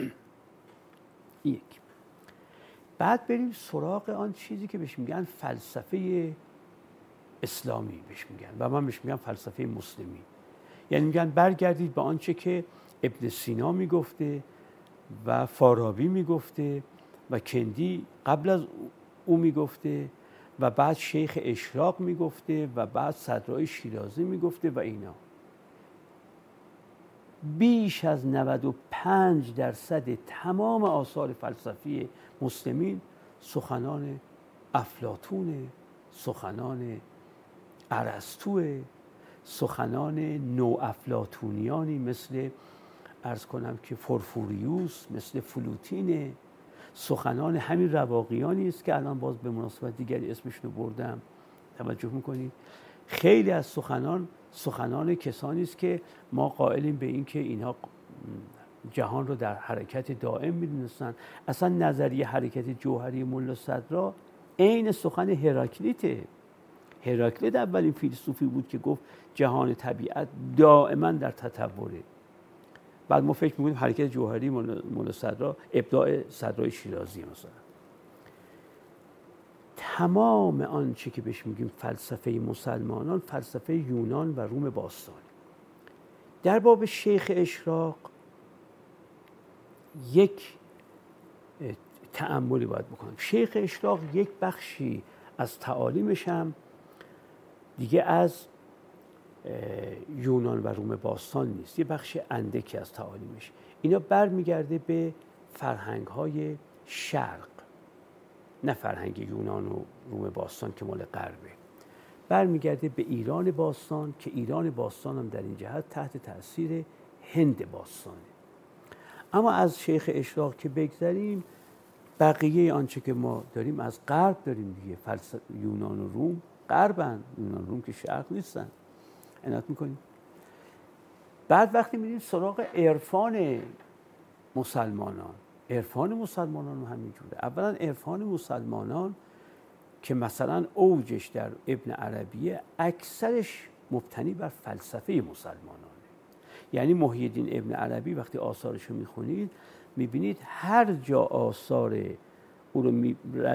یک. بعد بریم سراغ آن چیزی که بهش میگن فلسفه اسلامی بهش میگن و من بهش میگم فلسفه مسلمی. یعنی میگن برگردید به آنچه که ابن سینا میگفته و فارابی میگفته و کندی قبل از او میگفته و بعد شیخ اشراق میگفته و بعد صدرای شیرازی میگفته و اینا. بیش از 95% تمام آثار فلسفی مسلمین سخنان افلاطون، سخنان ارسطو، سخنان نوافلاطونیانی مثل عرض کنم که فورفوریوس، مثل فلوتینه، سخنان همین رواقیانی است که الان باز به مناسبت دیگری اسمشون رو بردم. توجه میکنید؟ خیلی از سخنان کسانی است که ما قائلیم به این که اینها جهان رو در حرکت دائم می‌دونستن. اصلا نظریه حرکت جوهری ملا صدرا عین سخن هراکلیته. هراکلیت اولین فیلسوفی بود که گفت جهان طبیعت دائما در تطوره. بعد ما فکر می‌کنیم حرکت جوهری ملا صدرا ابداع صدرای شیرازی مثلا. تمام آنچه که بهش میگیم فلسفه مسلمانان فلسفه یونان و روم باستانی. در باب شیخ اشراق یک تأملی باید بکنم. شیخ اشراق یک بخشی از تعالیمش هم دیگه از یونان و روم باستان نیست، یه بخش اندکی از تعالیمش اینا برمیگرده به فرهنگ‌های شرق، نه فرهنگ یونان و روم باستان که مال غربه. برمیگرده به ایران باستان که ایران باستان هم در این جهت تحت تأثیر هند باستانه. اما از شیخ اشراق که بگذریم، بقیه آنچه که ما داریم از غرب داریم دیگه. یونان و روم غربن، یونان و روم که شرق نیستن. عنایت میکنیم. بعد وقتی میریم سراغ عرفان مسلمانان، عرفان مسلمانان هم همینجوره. اولا عرفان مسلمانان که مثلا اوجش در ابن عربیه اکثرش مبتنی بر فلسفه مسلمانانه. یعنی محی الدین ابن عربی وقتی آثارش رو میخونید میبینید هر جا آثار او رو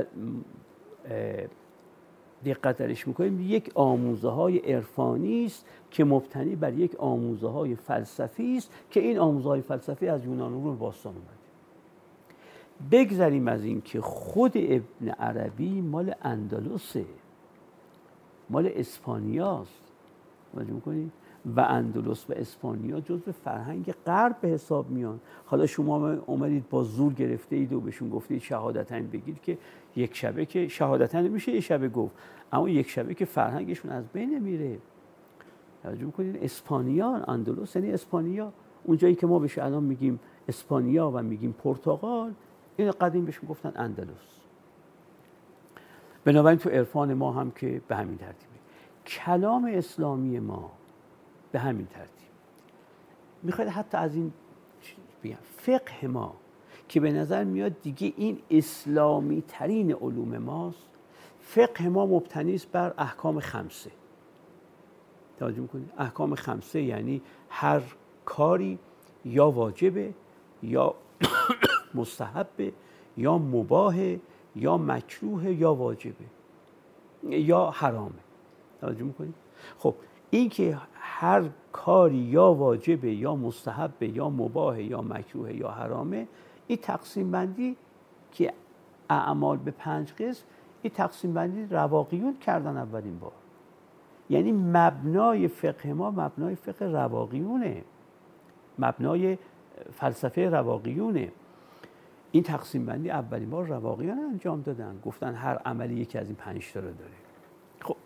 دقت درش میکنید یک آموزه های عرفانی است که مبتنی بر یک آموزه های فلسفی است که این آموزه های فلسفی از یونان و روم باستان اومده. بگذاریم از این که خود ابن عربی مال اندلسه، مال اسپانیاست. توجه می‌کنید؟ و اندلس و اسپانیا جزو فرهنگ غرب به حساب میان. حالا شما اومدید با زور گرفته اید و بهشون گفتید شهادتین بگید که یک شبه که شهادتین میشه یک شبه گفت، اما یک شبه که فرهنگشون از بین نمیره. توجه می‌کنید؟ اسپانیا، اندلس یعنی اسپانیا، اون جایی که ما بهش الان میگیم اسپانیا و میگیم پرتغال، این قدیم بهش گفتن اندلس. بنابراین تو عرفان ما هم که به همین ترتیبه. کلام اسلامی ما به همین ترتیب. میخواید حتی از این بگم فقه ما که به نظر میاد دیگه این اسلامی ترین علوم ماست، فقه ما مبتنی است بر احکام خمسه. توجه میکنید؟ احکام خمسه یعنی هر کاری یا واجبه یا مستحبه یا مباهه یا مکروه یا واجبه یا حرامه. توجه میکنید؟ خب این که هر کاری یا واجبه یا مستحبه یا مباهه یا مکروه یا حرامه، این تقسیم بندی که اعمال به 5 قسم، این تقسیم بندی رواقیون کردن اولین بار. یعنی مبنای فقه ما مبنای فقه رواقیونه، مبنای فلسفه رواقیونه. این تقسیم بندی اولین بار رواقیان انجام دادن، گفتن هر عملی یکی از این 5 تا رو داره. خب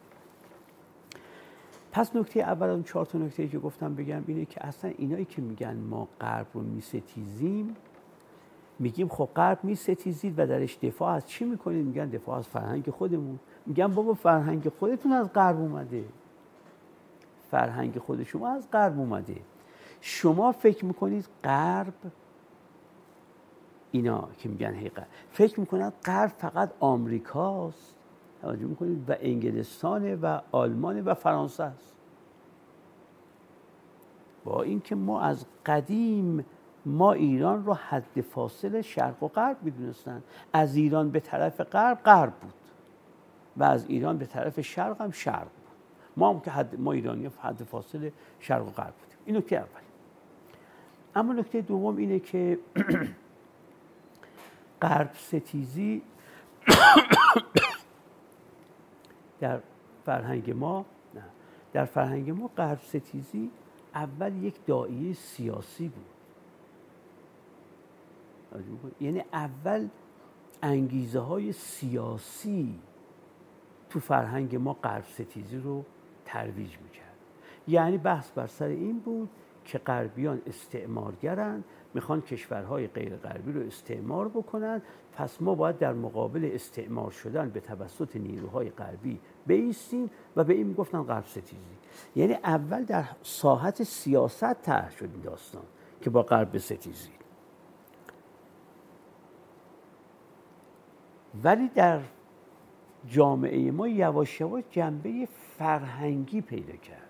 پس نکته اول اون 4 تا نکته که گفتم بگم اینه که اصلا اینایی که میگن ما غرب رو میستیزیم، میگیم خب غرب میستیزید و درش دفاع از چی میکنید؟ میگن دفاع از فرهنگ خودمون. میگن بابا فرهنگ خودتون از غرب اومده، فرهنگ خود شما از غرب اومده. شما فکر میکنید غرب، اینا که میگن حقیقت فکر میکنن غرب فقط آمریکاست، توجه میکنید، و انگلستان و آلمان و فرانسه است. با اینکه ما از قدیم ما ایران رو حد فاصل شرق و غرب میدونستن. از ایران به طرف غرب غرب بود و از ایران به طرف شرق هم شرق بود. ما هم که ما ایرانی حد فاصل شرق و غرب بودیم. این نکته اول. اما نکته دوم اینه که غرب ستیزی در فرهنگ ما غرب ستیزی اول یک داعیه سیاسی بود. یعنی اول انگیزه های سیاسی تو فرهنگ ما غرب ستیزی رو ترویج میکرد. یعنی بحث بر سر این بود که غربیان استعمارگرن، میخوان کشورهای غیر غربی رو استعمار بکنن، پس ما باید در مقابل استعمار شدن به توسط نیروهای غربی بایستیم و به این میگفتن غرب ستیزی. یعنی اول در ساحت سیاست طرح شد این داستان که با غرب بستیزی، ولی در جامعه ما یواش یواش جنبه فرهنگی پیدا کرد.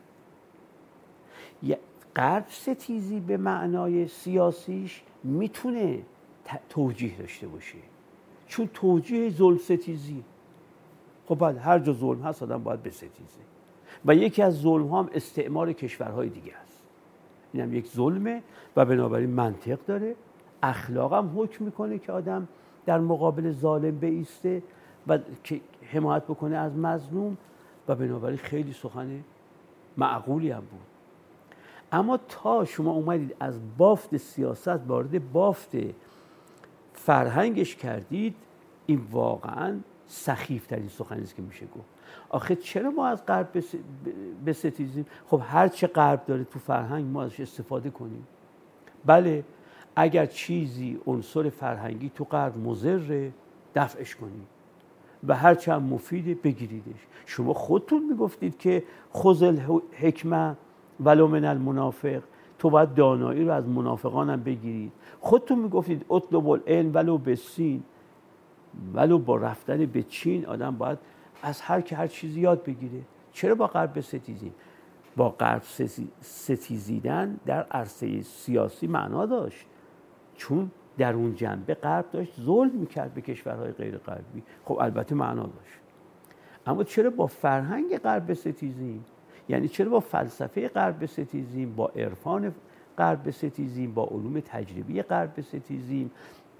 غرب ستیزی به معنای سیاسیش میتونه توجیه داشته باشه، چون توجیه ظلم ستیزی، خب بعد هر جا ظلم هست آدم باید بستیزه و یکی از ظلم ها هم استعمار کشورهای دیگه است. این هم یک ظلمه و بنابراین منطق داره، اخلاق هم حکم میکنه که آدم در مقابل ظالم بایسته و که حمایت بکنه از مظلوم و بنابراین خیلی سخن معقولی هم بود. اما تا شما اومدید از بافت سیاست وارد بافت فرهنگش کردید، این واقعاً سخیفترین سخنی است که میشه گفت. آخه چرا ما از غرب بستیزیم؟ خب هر چه غرب داره تو فرهنگ ما ازش استفاده کنیم. بله، اگر چیزی عنصر فرهنگی تو غرب مضره دفعش کنیم و هر چه هم مفیده بگیریدش. شما خودتون میگفتید که خذ الحکمه ولو من المنافق، تو باید دانایی رو از منافقان هم بگیرید. خودتون میگفتید اطلب العلم ولو بالصین، ولو با رفتن به چین آدم باید از هر چیزی یاد بگیره. چرا با غرب ستیزیم؟ با غرب ستیزیدن در عرصه سیاسی معنا داشت، چون در اون جنبه غرب داشت ظلم میکرد به کشورهای غیر غربی. خب البته معنا داشت. اما چرا با فرهنگ غرب ستیزیم؟ یعنی چرا با فلسفه غرب ستیزیم، با عرفان غرب ستیزیم، با علوم تجربی غرب ستیزیم،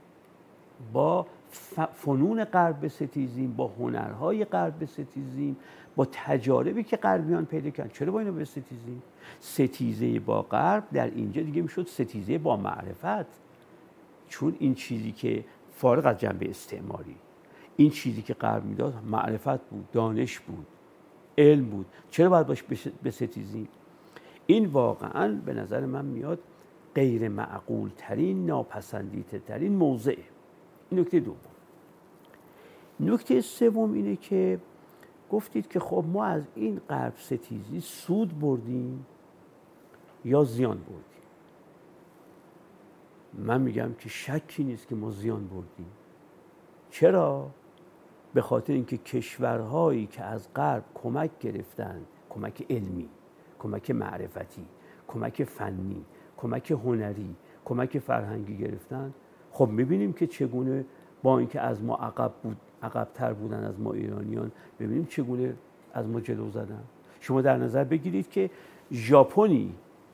با فنون غرب ستیزیم، با هنرهای غرب ستیزیم، با تجاربی که غربیان پیدا کردن؟ چرا با اینا بستیزیم؟ ستیزه با غرب در اینجا دیگه میشد ستیزه با معرفت، چون این چیزی که فارغ از جنبه استعماری، این چیزی که غرب میداد معرفت بود، دانش بود، علم بود. چرا باید باش بستیزیم؟ این واقعاً به نظر من میاد غیر معقول ترین، ناپسندیده ترین موضعه. این نکته دوم. نکته سوم اینه که گفتید که خب ما از این غرب ستیزی سود بردیم یا زیان بردیم. من میگم که شکی نیست که ما زیان بردیم. چرا؟ به خاطر اینکه کشورهایی که از غرب کمک گرفتن، کمک علمی، کمک معرفتی، کمک فنی، کمک هنری، کمک فرهنگی گرفتن، خب میبینیم که چگونه با اینکه از ما عقب‌تر بودن از ما ایرانیان، ببینیم چگونه از ما جلو زدن. شما در نظر بگیرید که ژاپنی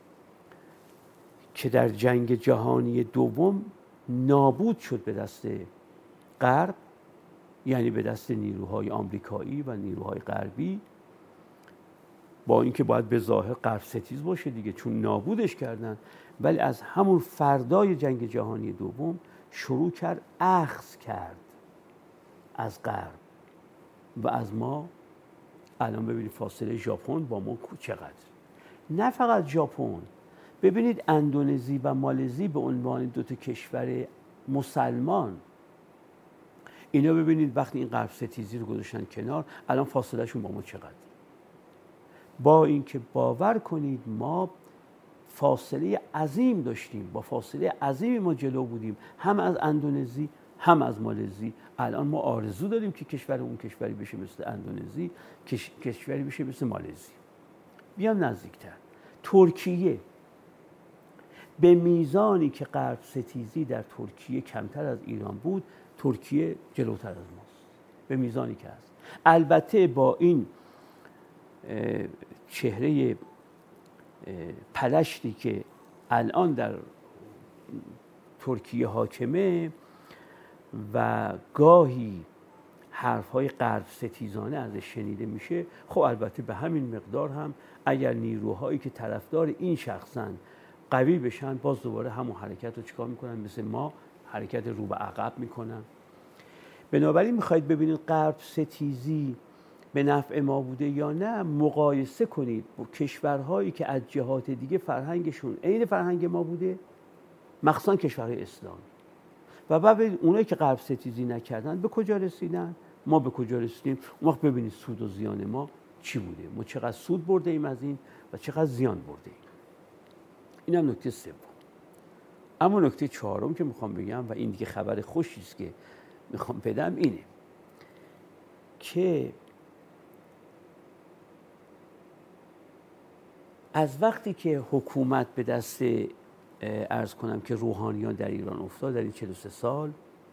که در جنگ جهانی دوم نابود شد به دست غرب، یعنی به دست نیروهای آمریکایی و نیروهای غربی، با اینکه باید به ظاهر غرب ستیز باشه دیگه چون نابودش کردن، ولی از همون فردای جنگ جهانی دوم شروع کرد اخذ کرد از غرب و از ما. الان ببینید فاصله ژاپن با ما چقدر. نه فقط ژاپن، ببینید اندونزی و مالزی به عنوان دو تا کشور مسلمان، اینا ببینید وقتی این غرب ستیزی رو گذاشتن کنار، الان فاصله شون با ما چقدر. با اینکه باور کنید ما فاصله عظیم داشتیم، با فاصله عظیمی ما جلو بودیم، هم از اندونزی هم از مالزی. الان ما آرزو داریم که کشور اون کشوری بشه مثل اندونزی، کشوری بشه مثل مالزی. بیام نزدیکتر. ترکیه به میزانی که غرب ستیزی در ترکیه کمتر از ایران بود، ترکیه جلوتر از ماست به میزانی که هست. البته با این چهره پلشتی که الان در ترکیه حاکمه و گاهی حرف‌های غرب ستیزانه ازش شنیده میشه، خب البته به همین مقدار هم اگر نیروهایی که طرفدار این شخصن قوی بشن، باز دوباره همون حرکت رو چیکار میکنن؟ مثل ما حرکت رو به عقب میکنن. بنابراین میخواید ببینید غرب ستیزی به نفع ما بوده یا نه مقایسه کنید با کشورهایی که از جهات دیگه فرهنگشون عین فرهنگ ما بوده، مخصوصا کشورهای اسلامی، و بعد ببینید اونایی که غرب ستیزی نکردن به کجا رسیدن، ما به کجا رسیدیم. اون وقت ببینید سود و زیان ما چی بوده، ما چقدر سود برده ایم از این و چقدر زیان برده ایم. این هم نکته سوم. اما نکته چهارم که میخوام بگم و این دیگه خبر خوشی است که میخوام بدم اینه که از وقتی که حکومت به دست عرض کنم که روحانیان در ایران افتاد، در این 43 سال،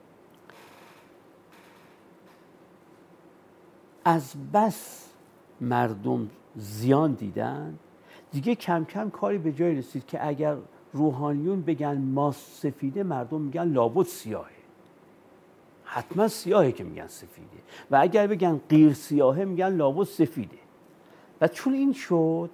از بس مردم زیان دیدن، دیگه کم کم کاری به جای رسید که اگر روحانیون بگن ماست سفیده، مردم میگن لابد سیاهه، حتما سیاهه که میگن سفیده، و اگر بگن قیر سیاهه میگن لابد سفیده. و چون این شد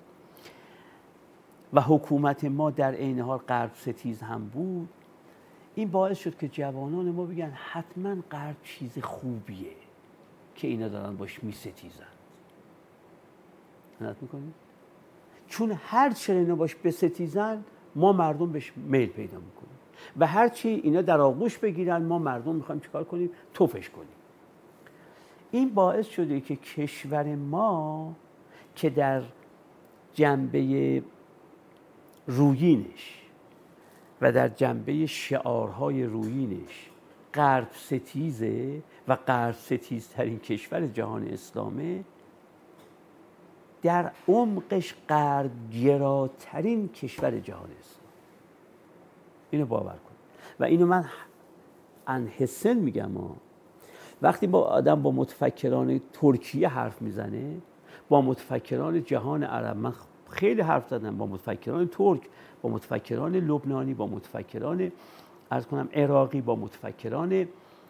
و حکومت ما در عین حال غرب ستیز هم بود، این باعث شد که جوانان ما بگن حتما غرب چیز خوبیه که اینا دارن باش میستیزن. نظر میکنید؟ چون هر چه اینا باش بستیزن ما مردم بهش میل پیدا میکنیم و هر چی اینا در آغوش بگیرن ما مردم میخوایم چیکار کنیم؟ توفش کنیم. این باعث شده که کشور ما که در جنبه رویینش و در جنبه شعارهای رویینش غرب ستیزه و غرب ستیزترین کشور جهان اسلامه، در عمقش غرب گراترین کشور جهان اسلام. اینو باور کن و اینو من انحسن میگم. وقتی آدم با متفکران ترکیه حرف میزنه، با متفکران جهان عرب، من خیلی حرف زدم با متفکران ترک، با متفکران لبنانی، با متفکران عرض کنم عراقی، با متفکران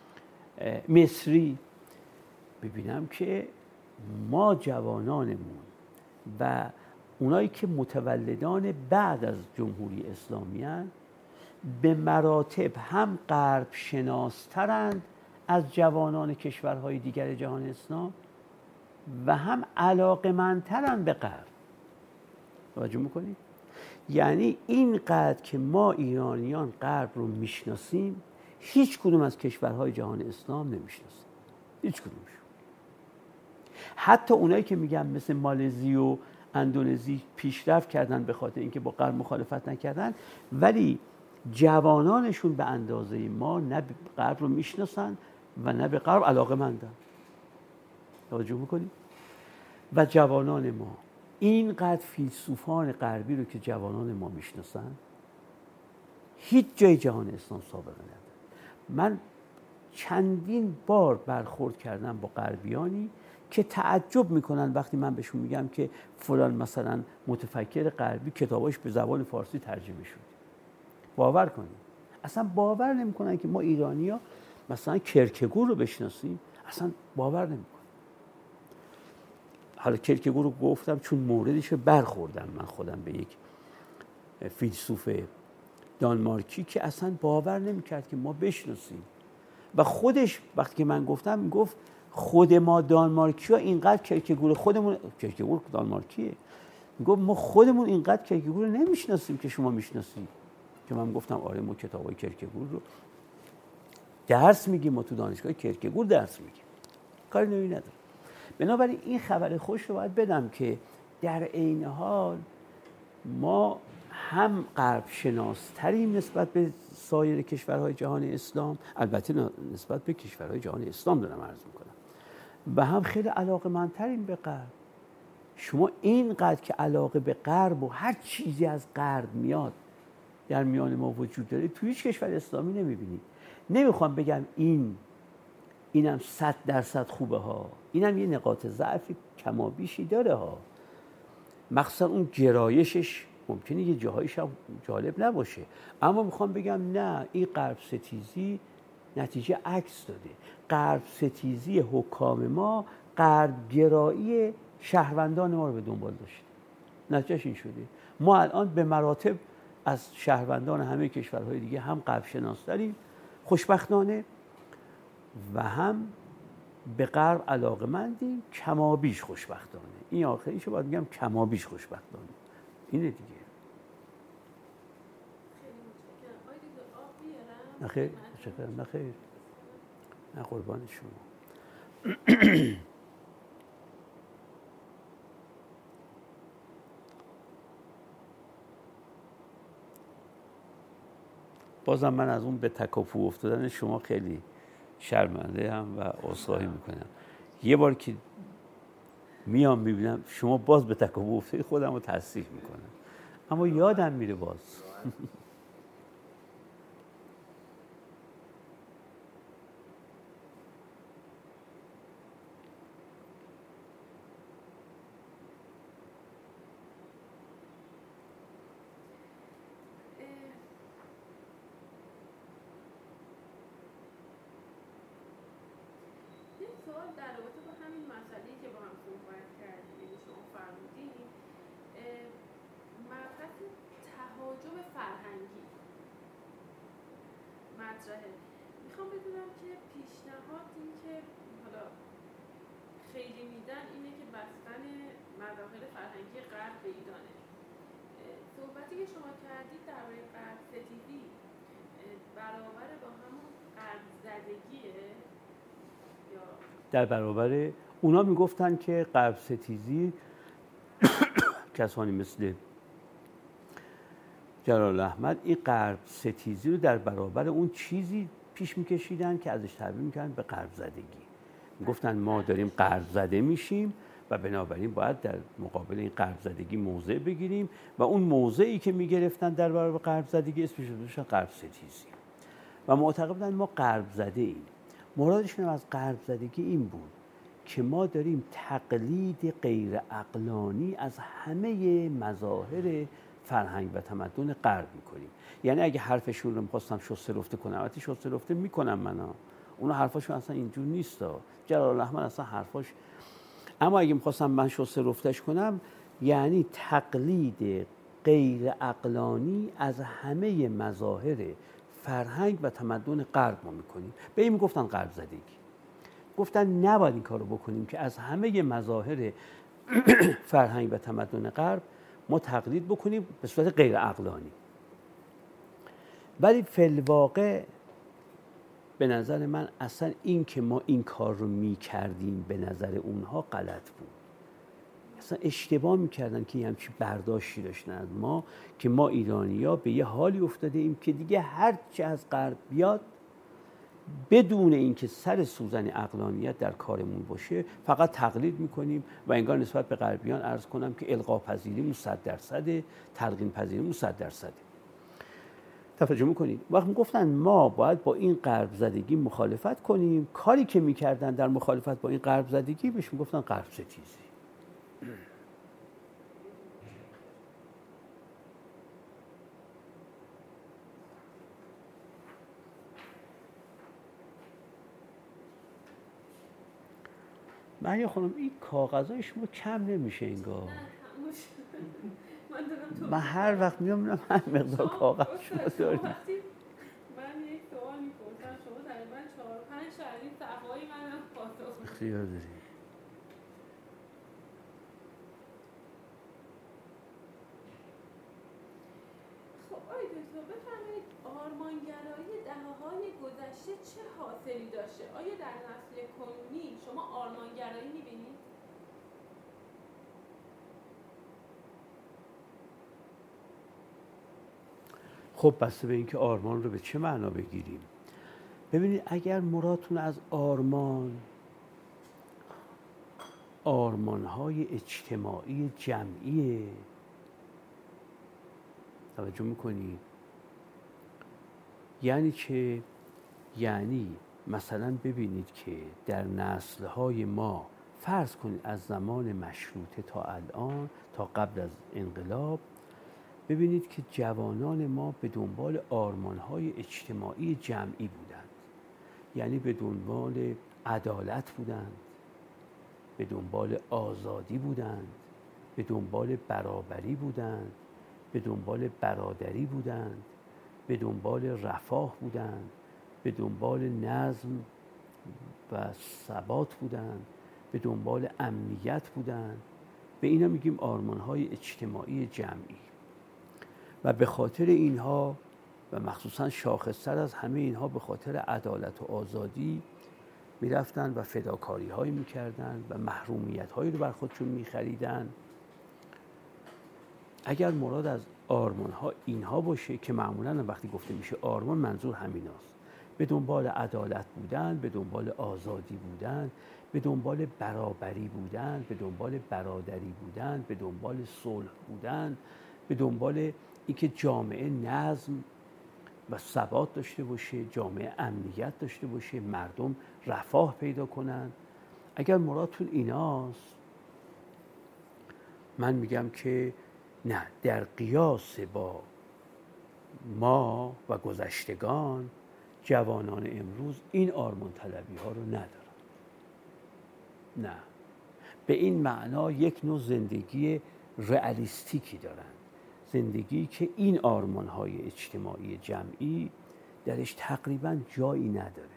مصری، ببینم که ما جوانانمون و اونایی که متولدان بعد از جمهوری اسلامی هستند به مراتب هم غرب شناسترند از جوانان کشورهای دیگر جهان اسلام و هم علاقه‌مندترند به غرب. توجه میکنید؟ یعنی اینقدر که ما ایرانیان غرب رو میشناسیم هیچ کدوم از کشورهای جهان اسلام نمیشناسیم، هیچ کدومشون. حتی اونایی که میگن مثل مالزی و اندونزی پیشرفت کردن به خاطر اینکه با غرب مخالفت نکردن، ولی جوانانشون به اندازه ما نه غرب رو میشناسن و نه به غرب علاقه‌مندن. توجه میکنید؟ و جوانان ما اینقدر فیلسوفان غربی رو که جوانان ما میشناسن هیچ جای جهان اسلام سابقه نداره. من چندین بار برخورد کردم با غربیانی که تعجب میکنن وقتی من بهشون میگم که فلان مثلا متفکر غربی کتاباش به زبان فارسی ترجمه شده. باور کنید اصلا باور نمیکنن که ما ایرانی‌ها مثلا کرکگور رو بشناسیم، اصلا باور نمیکنن. حالا کرکگور رو گفتم چون موردش رو برخوردم من خودم به یک فیلسوف دانمارکی که اصلا باور نمیکرد که ما بشناسیم و خودش وقتی که من گفتم میگفت خود ما دانمارکی ها اینقدر کرکگور خودمون، کرکگور دانمارکیه، میگفت ما خودمون اینقدر کرکگور رو نمیشناسیم که شما میشناسید. که من گفتم آره ما کتابای کرکگور رو درس میگیم، ما تو دانشگاه کرکگور درس میگیم، کاری نمی نداره. بنابراین این خبر خوش رو باید بدم که در عین حال ما هم غرب شناستریم نسبت به سایر کشورهای جهان اسلام، البته نسبت به کشورهای جهان اسلام دارم عرض میکنم، و هم خیلی علاقه‌مندتریم به غرب. شما اینقدر که علاقه به غرب و هر چیزی از غرب میاد در میان ما وجود داره توی هیچ کشور اسلامی نمیبینید. نمیخوام بگم اینم 100% خوبه ها، اینم یه نقاط ضعف کمابیشی داره ها، مخصوصا اون گرایشش ممکنه یه جاهایش هم جالب نباشه، اما میخوام بگم نه، این غرب ستیزی نتیجه عکس داده. غرب ستیزی حکام ما غرب گرایی شهروندان ما رو به دنبال داشته، نتیجهش این شده ما الان به مراتب از شهروندان همه کشورهای دیگه هم غرب شناس داریم خوشبختانه و هم به غرب علاقه‌مندیم، کمابیش خوشبختانه. این آخریشو باید بگم کمابیش خوشبختانه. اینه دیگه. نخیر، شکرم، نخیر، نه قربان شما. بازم من از اون به تکاپو افتادن شما خیلی شرمنده هم و عذرخواهی میکنم. یه بار که میام میبینم شما باز به تکاپو افتادید خودم رو تصحیح میکنم، اما یادم میره باز. سوال در رابطه با همین مسئله‌ای که با هم صحبت کردیم، یعنی شما فرمودین مبحث تهاجم فرهنگی مطرحه. میخوام بدونم که پیشنهاد این که حالا خیلی میدن اینه که بستن مظاهر فرهنگی غرب به ایرانه. صحبتی که شما کردید درباره غرب ستیزی برابر با همون غرب زدگیه؟ در برابر اونا میگفتن که غرب ستیزی کسانی مثل جلال احمد این غرب ستیزی رو در برابر اون چیزی پیش میکشیدن که ازش تعبیر میکردن به غرب زدگی. میگفتن ما داریم غرب زده میشیم و بنابراین باید در مقابل این غرب زدگی موضع بگیریم و اون موضعی که میگرفتن در برابر غرب زدگی اسمش رو گذاشتن غرب ستیزی و معتقد بودن ما غرب زده ایم. مرادشون از غرب زدگی این بود که ما داریم تقلید غیر عقلانی از همه مظاهر فرهنگ و تمدن غرب میکنیم. یعنی اگه حرفشون رو میخواستم شسته رفته کنم، البته شسته رفته میکنم منا، اونا حرفاشون اصلا اینجور نیست. جلال احمد اصلا حرفاش، اما اگه میخواستم من شسته رفتش کنم یعنی تقلید غیر عقلانی از همه مظاهر فرهنگ و تمدن غرب ما میکنیم. به این میگفتن غرب زدگی. گفتن نباید این کارو بکنیم که از همه مظاهر فرهنگ و تمدن غرب ما تقلید بکنیم به صورت غیر عقلانی. ولی فی الواقع به نظر من اصلا این که ما این کار رو میکردیم به نظر اونها غلط بود. اصلا اشتباه میکردن که همچین برداشتی داشتن از ما که ما ایرانی‌ها به یه حالی افتاده ایم که دیگه هر چه از غرب بیاد بدون اینکه سر سوزن عقلانیت در کارمون باشه فقط تقلید میکنیم و انگار نسبت به غربیان عرض کنم که القا پذیریمون 100%، تلقین پذیریمون 100%. توجه میکنید؟ وقتی گفتن ما باید با این غرب زدگی مخالفت کنیم، کاری که میکردن در مخالفت با این غرب زدگی بهش میگفتن غرب ستیزی. مریم خانم این کاغذهای شما کم نمیشه انگار. من هر وقت میام میبینم هر مقدار کاغذ شما دارید. من یک سوال میپرسم شما تقریبا 4-5 شهری صفحه‌ای منم پاسخ میدید. اختیار دارید. خب آقای دکتر بفرمایید آرمانگرایی دهه‌های گذشته چه حاصلی داشته؟ آیا در نسل کنونی شما آرمانگرایی می‌بینید؟ خب بسته به اینکه آرمان رو به چه معنا بگیریم. ببینید اگر مرادتون از آرمان‌های اجتماعی جمعیه، توجه میکنید؟ یعنی چه؟ یعنی مثلا ببینید که در نسل‌های ما فرض کنید از زمان مشروطه تا الان، تا قبل از انقلاب، ببینید که جوانان ما به دنبال آرمان‌های اجتماعی جمعی بودند. یعنی به دنبال عدالت بودند، به دنبال آزادی بودند، به دنبال برابری بودند، به دنبال برادری بودند، به دنبال رفاه بودند، به دنبال نظم و ثبات بودن، به دنبال امنیت بودن. به اینا میگیم آرمان‌های اجتماعی جمعی. و به خاطر اینها و مخصوصا شاخص‌تر از همه اینها به خاطر عدالت و آزادی میرفتن و فداکاری‌هایی میکردن و محرومیت‌هایی رو بر خودشون میخریدن. اگر مراد از آرمان‌ها اینها باشه که معمولاً وقتی گفته میشه آرمان منظور همیناست، به دنبال عدالت بودن، به دنبال آزادی بودن، به دنبال برابری بودن، به دنبال برادری بودن، به دنبال صلح بودن، به دنبال اینکه جامعه نظم و ثبات داشته باشه، جامعه امنیت داشته باشه، مردم رفاه پیدا کنن. اگر مرادتون ایناست، من میگم که نه، در قیاس با ما و گذشتگان، جوانان امروز این آرمان طلبی ها رو ندارن. نه، به این معنا یک نوع زندگی رئالیستیکی دارن، زندگی که این آرمان های اجتماعی جمعی درش تقریبا جایی نداره.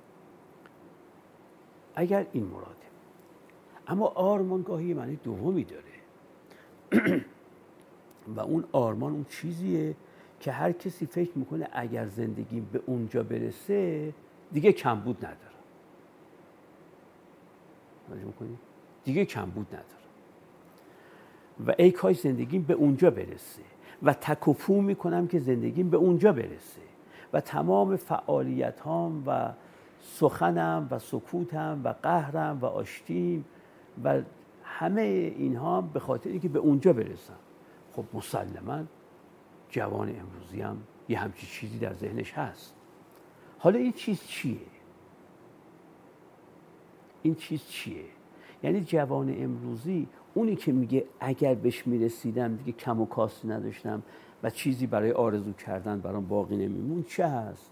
اگر این مراده. اما آرمان گاهی معنی دومی داره و اون آرمان اون چیزیه که هر کسی فکر میکنه اگر زندگی به اونجا برسه دیگه کمبود نداره. توجه میکنید؟ دیگه کمبود نداره و ای کاش زندگیم به اونجا برسه و تک و پو میکنم که زندگیم به اونجا برسه و تمام فعالیتام و سخنم و سکوتم و قهرم و آشتیم و همه اینها به خاطر اینکه به اونجا برسم. خب مسلماً جوان امروزی هم یه همچین چیزی در ذهنش هست. حالا این چیز چیه؟ این چیز چیه؟ یعنی جوان امروزی اونی که میگه اگر بهش میرسیدم دیگه کم و کاستی نداشتم و چیزی برای آرزو کردن برام باقی نمیمون، چه هست؟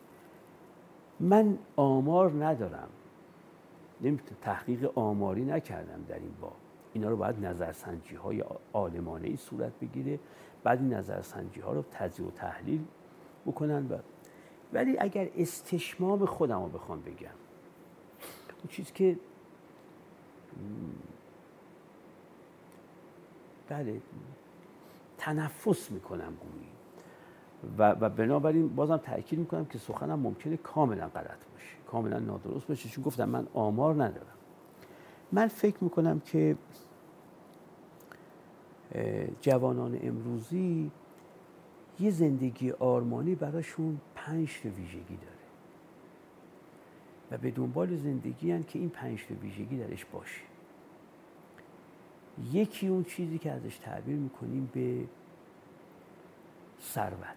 من آمار ندارم، تحقیق آماری نکردم در این باب. اینا رو باید نظرسنجی های عالمانه‌ای صورت بگیره، بعد این نظرسنجی ها رو تجزیه و تحلیل بکنن. ولی اگر استشمام خودم رو بخوام بگم، اون چیز که بله تنفس میکنم گویی و بنابراین بازم تأکید میکنم که سخنم ممکنه کاملا غلط باشه، کاملا نادرست باشه، چون گفتم من آمار ندارم. من فکر میکنم که جوانان امروزی یه زندگی آرمانی براشون 5 تا ویژگی داره و به دنبال زندگی هن که این 5 تا ویژگی درش باشه. یکی اون چیزی که ازش تعبیر میکنیم به ثروت.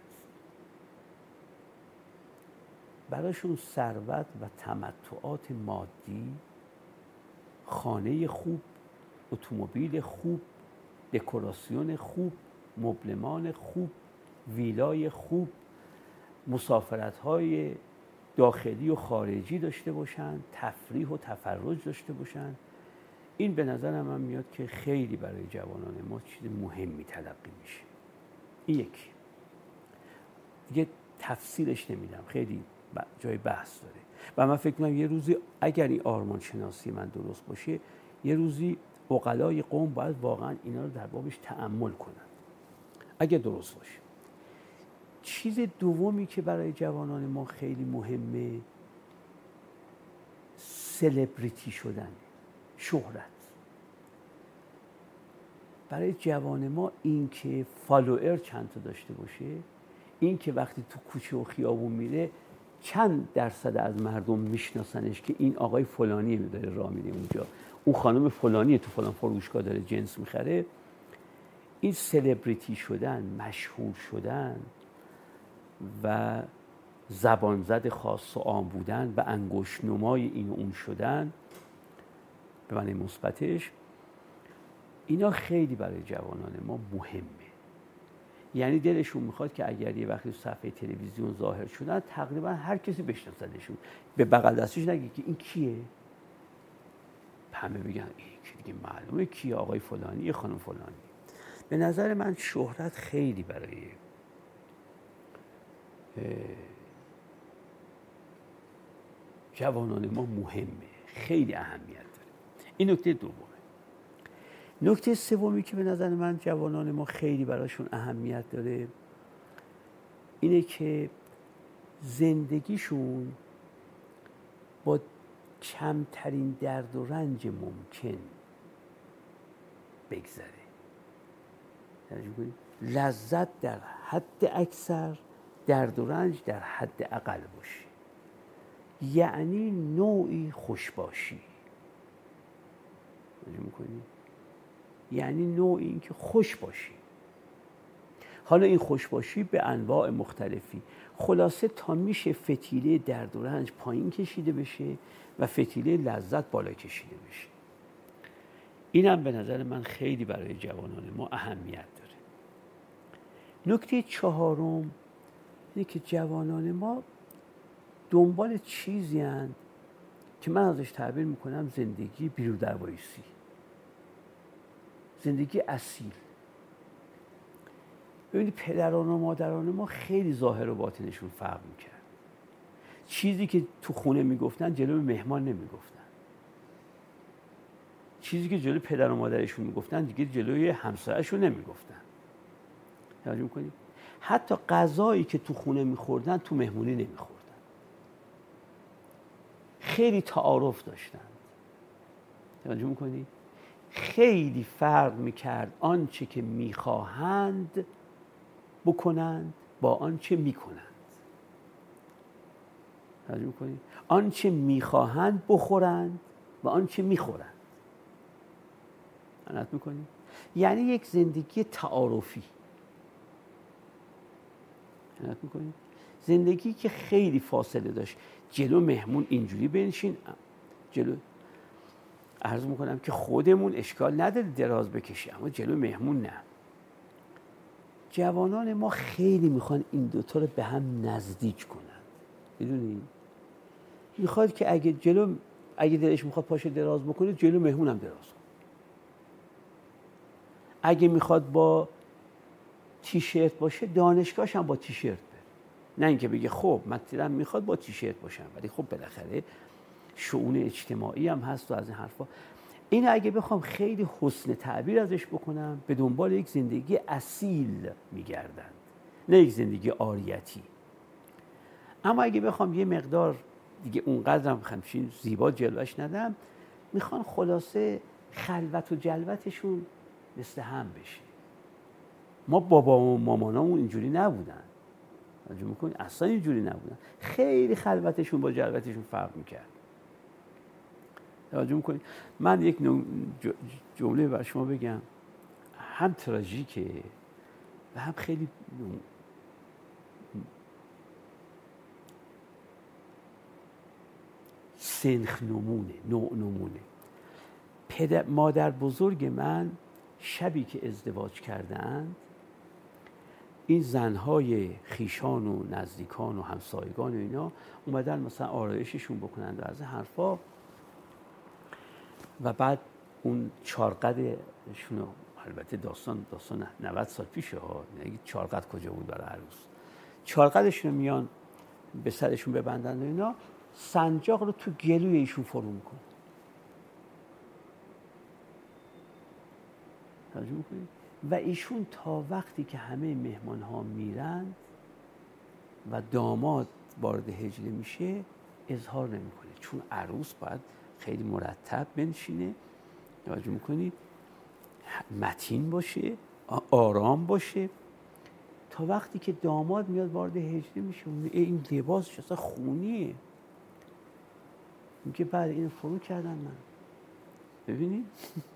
براشون ثروت و تمتعات مادی، خانه خوب، اتومبیل خوب، دکوراسیون خوب، مبلمان خوب، ویلای خوب، مسافرت‌های داخلی و خارجی داشته باشن، تفریح و تفرج داشته باشن. این به نظرم هم میاد که خیلی برای جوانان ما چیز مهمی تلقی میشه. این یکی. دیگه تفسیرش نمیدم، خیلی جای بحث داره و من فکر می‌کنم یه روزی اگر این آرمان شناسی من درست باشه، یه روزی عقلای قوم باید واقعا اینا رو در بابش تأمل کنن اگه درست باشه. چیز دومی که برای جوانان ما خیلی مهمه، سلبریتی شدن، شهرت. برای جوان ما این که فالوئر چند تا داشته باشه، این که وقتی تو کوچه و خیابون میره چند درصد از مردم میشناسنش که این آقای فلانی داره راه میره اونجا، اون خانم فلانی تو فلان فروشگاه داره جنس میخره. این سلبریتی شدن، مشهور شدن و زبانزد خاص و عام بودن و انگشت نمای این و اون شدن به معنی مثبتش، اینا خیلی برای جوانان ما مهمه. یعنی دلشون میخواد که اگر یه وقتی صفحه تلویزیون ظاهر شدن تقریبا هر کسی بشناسدشون، به بغل دستش نگه که این کیه، همه بگن این که دیگه معلومه کیه، آقای فلانی، خانم فلانی. به نظر من شهرت خیلی برای جوانان ما مهمه، خیلی اهمیت داره. این نکته دومه. نکته سومی که به نظر من جوانان ما خیلی براشون اهمیت داره اینه که زندگیشون با کمترین درد و رنج ممکن بگذره. لذت در حد اکثر، درد و رنج در حد اقل باشه. یعنی نوعی خوشباشی. یعنی نوعی این که خوش باشی. حالا این خوشباشی به انواع مختلفی، خلاصه تا میشه فتیله درد و رنج پایین کشیده بشه و فتیله لذت بالا کشیده بشه. اینم به نظر من خیلی برای جوانان ما اهمیت داره. نکته چهارم اینه که جوانان ما دنبال چیزی هستند که من ازش تعبیر میکنم زندگی بیرودربایسی، زندگی اصیل. ببینید پدران و مادران ما خیلی ظاهر و باطنشون فرق میکرد. چیزی که تو خونه میگفتن جلوی مهمان نمیگفتن، چیزی که جلوی پدر و مادرشون میگفتن دیگه جلوی همسایه‌شون نمیگفتن. توجه میکنید؟ حتی غذایی که تو خونه میخوردن تو مهمونی نمیخوردن. خیلی تعارف داشتن. توجه میکنید؟ خیلی فرق میکرد آنچه که میخواهند بکنند با آنچه میکنند. توجه میکنید؟ آنچه میخواهند بخورند و آنچه میخورند. عنایت میکنید؟ یعنی یک زندگی تعارفی. عنایت میکنید؟ زندگی که خیلی فاصله داشت. جلو مهمون اینجوری بنشین، جلو عرض میکنم که خودمون اشکال نداره دراز بکشی، اما جلو مهمون نه. جوانان ما خیلی میخوان این دوتا رو به هم نزدیک کنن. میدونی؟ میخواد که اگه دلش میخواد پاشه دراز بکنه جلو مهمون هم دراز کنه. اگه میخواد با تیشرت باشه دانشگاهش هم با تیشرت بره. نه اینکه بگه خب من دلم میخواد با تیشرت باشم ولی خب بالاخره شؤون اجتماعی هم هست و از این حرفا. این اگه بخوام خیلی حسن تعبیر ازش بکنم به دنبال یک زندگی اصیل میگردند، نه یک زندگی عاریتی. اما اگه بخوام یه مقدار دیگه اونقدرم همچین زیبا جلوش ندم، میخوان خلاصه خلوت و جلوتشون مثل هم بشه. ما بابا و مامانامون اینجوری نبودن. توجه میکنی؟ اصلا اینجوری نبودن. خیلی خلوتشون با جلوتشون فرق میکرد. توجه میکنی؟ من یک جمله بر شما بگم، هم تراژیکه و هم خیلی سنخ نمونه، نوع نمونه. مادر بزرگ من شبی که ازدواج کردند، این زنهای خیشان و نزدیکان و همسایگان و اینا اومدن مثلا آرایششون بکنند و از این حرفا و بعد اون چارقدشون رو، البته داستان 90 سال پیشه ها، نگید چارقد کجا بود برای عروس، چارقدشون رو میان به سرشون ببندن و اینا، سنجاق رو تو گلوی ایشون فرو میکنه. توجه میکنید؟ و ایشون تا وقتی که همه مهمان ها میرن و داماد وارد حجله میشه اظهار نمیکنه، چون عروس باید خیلی مرتب بنشینه، توجه میکنید، متین باشه، آرام باشه، تا وقتی که داماد میاد وارد حجله میشه این لباسش اصلا خونیه، میگه بعد اینو فرو کردن من. ببینید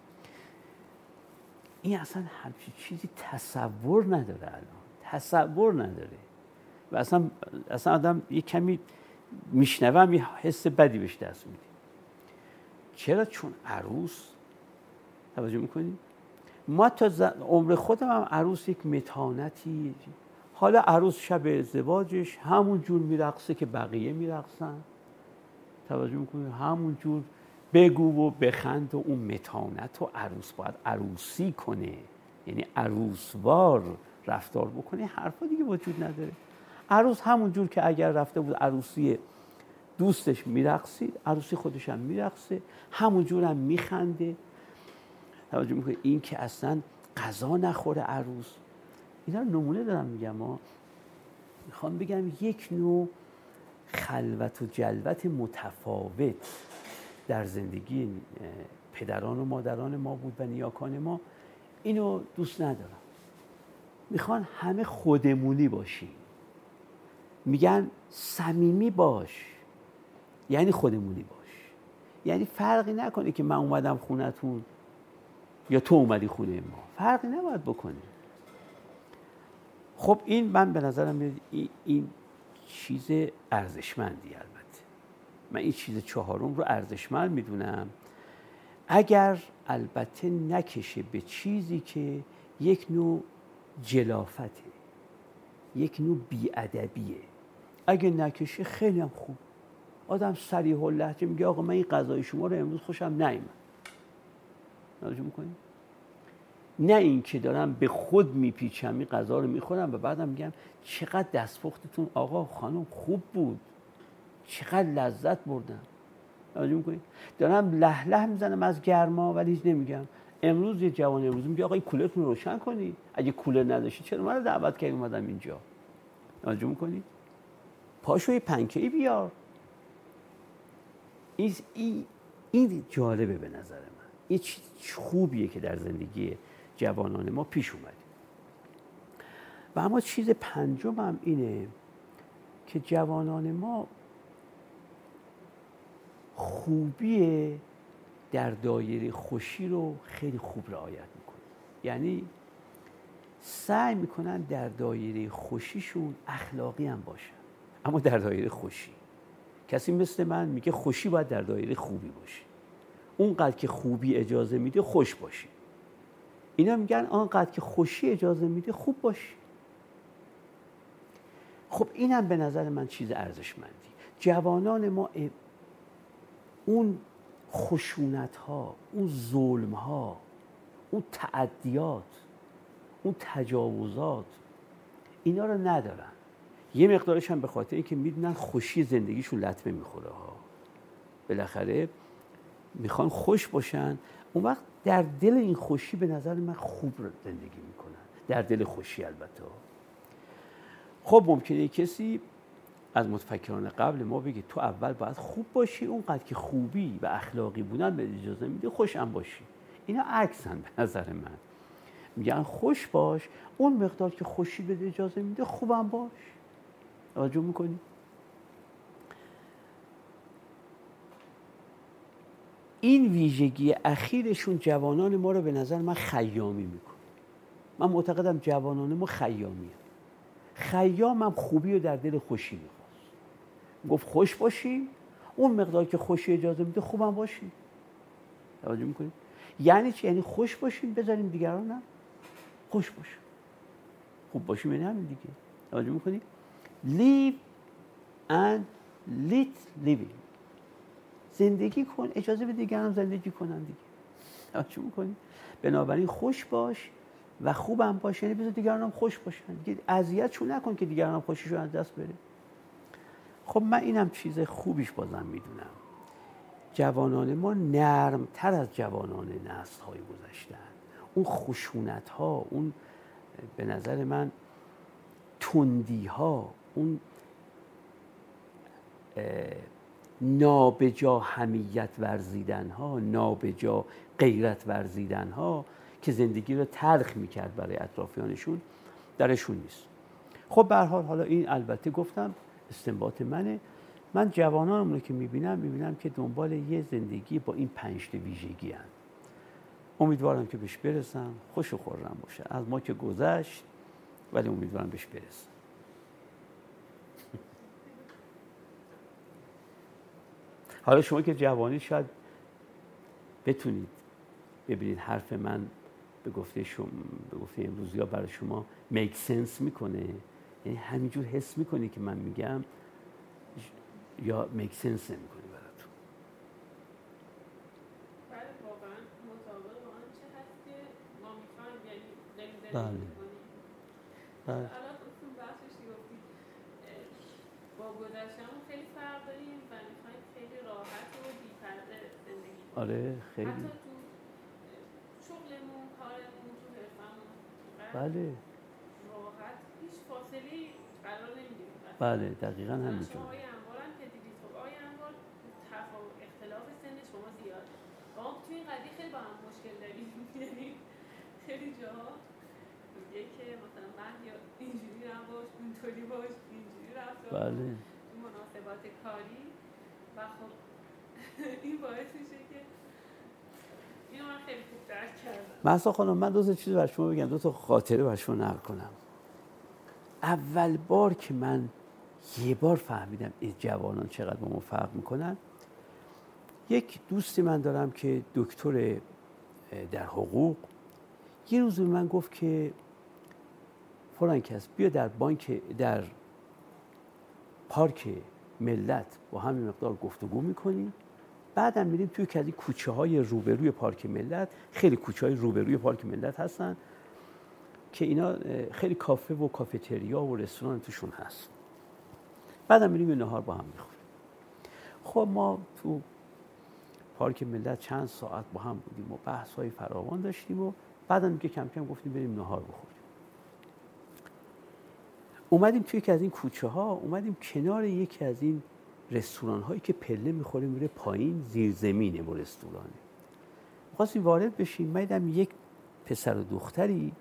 این اصلا همچین چیزی تصور نداره، الان تصور نداره و اصلا آدم یک کمی میشنوم یه حس بدی بهش دست میده. چرا؟ چون عروس، توجه میکنید، ما تا عمر خودم هم عروس یک متانتی، حالا عروس شب ازدواجش همون جور میرقصه که بقیه میرقصن، توجه میکنید، همون جور بگو و بخند و اون متانت و عروس باید عروسی کنه، یعنی عروسوار رفتار بکنه، حرفا دیگه وجود نداره. عروس همون جور که اگر رفته بود عروسی دوستش میرقصید، عروسی خودش هم میرقصه، همونجور هم میخنده. توجه میکنه این که اصلا غذا نخوره عروس. اینا رو نمونه دارم میگم. میخوام بگم یک نوع خلوت و جلوت متفاوت در زندگی پدران و مادران ما بود و نیاکان ما. اینو دوست ندارم. میخوان همه خودمونی باشیم. میگن صمیمی باش، یعنی خودمونی باش، یعنی فرقی نکنه که من اومدم خونتون یا تو اومدی خونه ما، فرقی نباید بکنه. خب این من به نظرم میاد این چیز ارزشمندی. البته من این چیز چهارم رو ارزشمند میدونم، اگر البته نکشه به چیزی که یک نوع جلافته، یک نوع بی‌ادبیه. اگه نکشه خیلی هم خوب. آدم صریح اللهجه میگه آقا من این غذای شما رو امروز خوشم نیامد. توجه میکنی؟ نه این که دارم به خود میپیچم این غذا رو میخورم و بعدم میگم چقدر دستپختتون آقا خانم خوب بود، چقدر لذت بردم. توجه میکنی؟ دارم له له میزنم از گرما ولی هیچ نمیگم. امروز یه جوان امروز میگه آقا این کولرتون رو روشن کنی، اگه کولر نداشتی چرا من رو دعوت کردی اومدم اینجا. توجه میکنی؟ پاشو یه پنکه‌ای بیار. این جالبه به نظر من. این چیز خوبیه که در زندگی جوانان ما پیش اومده. و اما چیز پنجم هم اینه که جوانان ما خوبی در دایره خوشی رو خیلی خوب رعایت میکنن. یعنی سعی میکنن در دایره خوشیشون اخلاقی هم باشن، اما در دایره خوشی. کسی مثل من میگه خوشی باید در دایره خوبی باشه. اونقدر که خوبی اجازه میده خوش باشی. اینا میگن آنقدر که خوشی اجازه میده خوب باشی. خب اینم به نظر من چیز ارزشمندی. جوانان ما اون خشونت ها، اون ظلم ها، اون تعدیات، اون تجاوزات، اینا رو ندارن. یه مقدارش هم به خاطر اینکه میدونن خوشی زندگیشون لطمه میخوره ها. بالاخره میخوان خوش باشن. اون وقت در دل این خوشی به نظر من خوب زندگی میکنن. در دل خوشی البته. خب ممکنه کسی از متفکران قبل ما بگه تو اول باید خوب باشی، اونقدر که خوبی و اخلاقی بودن به اجازه میده خوشم باشی. اینا عکسن به نظر من. میگن خوش باش، اون مقدار که خوشی به اجازه میده خوبم باش. توجه میکنی؟ این ویژگی اخیرشون جوانان ما رو به نظر من خیامی میکنه. من معتقدم جوانان ما خیامیه. خیام هم خوبی رو در دل خوشی میخواست. گفت خوش باشیم، اون مقدار که خوشی اجازه میده خوبم باشیم. توجه میکنید؟ یعنی چی؟ یعنی خوش باشیم بذاریم دیگران هم خوش باشیم. خوب باشیم یعنی همین دیگه. توجه میکنید؟ live and let living. زندگی کن، اجازه به دیگران زندگی کنن دیگه. توجه میکنید؟ بنابراین خوش باش و خوبم باش، یعنی بذار دیگران هم خوش باشن. دیگه اذیتشون نکن که دیگران هم خوشیشون از دست بره. خب من اینم چیز خوبیش بازم میدونم. جوانان ما نرمتر از جوانان نسل‌های گذشتن. اون خشونت‌ها، اون به نظر من تندی‌ها، اون نابجا حمیت ورزیدن‌ها، نابجا غیرت ورزیدن‌ها که زندگی رو تلخ می‌کرد برای اطرافیانشون درشون نیست. خب به هر حال حالا این البته گفتم استنباط منه. من جوانانم رو که میبینم که دنبال یه زندگی با این 5 ویژگی هستند. امیدوارم که بهش برسم، خوش و خرم باشه. از ما که گذشت ولی امیدوارم بهش برسم. حالا شما که جوانی شاید بتونید ببینید حرف من به گفته امروز یا برای شما میک سنس میکنه، یعنی همینجور حس میکنی که من میگم یا میک سنس نمیکنی براتون. بله واقعا مطابق با آنچه هست که ما میخوایم، یعنی زندگی میکنیم. الان اون بحثش گفتید با گذشته‌مون خیلی فرق داریم و می‌خوایم خیلی راحت و بی‌پرده زندگی کنیم. آره خیلی. حتی تو شغلمون، کارمون، تو حرفمون بله راحت هیچ فاصله‌ای قرار نمی‌گیریم. بله دقیقاً همینطور. آقای انوار هم که دیدید، خب آقای انوار اختلاف سن شما زیاده. ما توی این قضیه خیلی با هم مشکل داریم. یعنی خیلی جاها میگه که مثلا مهیا اینجوری نباش، اینطوری باش، اینجوری رفتار بله. تو مناسبات کاری و خب این باعث میشه که اینو من خیلی خوب درک کردم. مهسا خانم من دو تا چیز برای شما بگم، دو تا خاطره برای شما نقل کنم. اول بار که من یه بار فهمیدم این جوانان چقدر با ما فرق میکنن، یک دوستی من دارم که دکتر در حقوق، یه روز به من گفت که فلان کس بیا در در پارک ملت با هم مقدار گفتگو میکنیم، بعدم میریم توی کلی کوچه های روبروی پارک ملت، خیلی کوچه های روبروی پارک ملت هستن که اینا خیلی کافه و کافتریا و رستوران توشون هست، بعدم میریم نهار با هم میخوریم. خب ما تو پارک ملت چند ساعت با هم بودیم و بحث های فراوان داشتیم و بعدم که کم کم گفتیم بریم نهار بخوریم. اومدیم توی یکی از این کوچه ها، اومدیم کنار یکی از این رستوران هایی که پله میخوره میره پایین، زیرزمینه و رستورانه. می‌خواستیم وارد بشیم، من دیدم یک پسر و دختری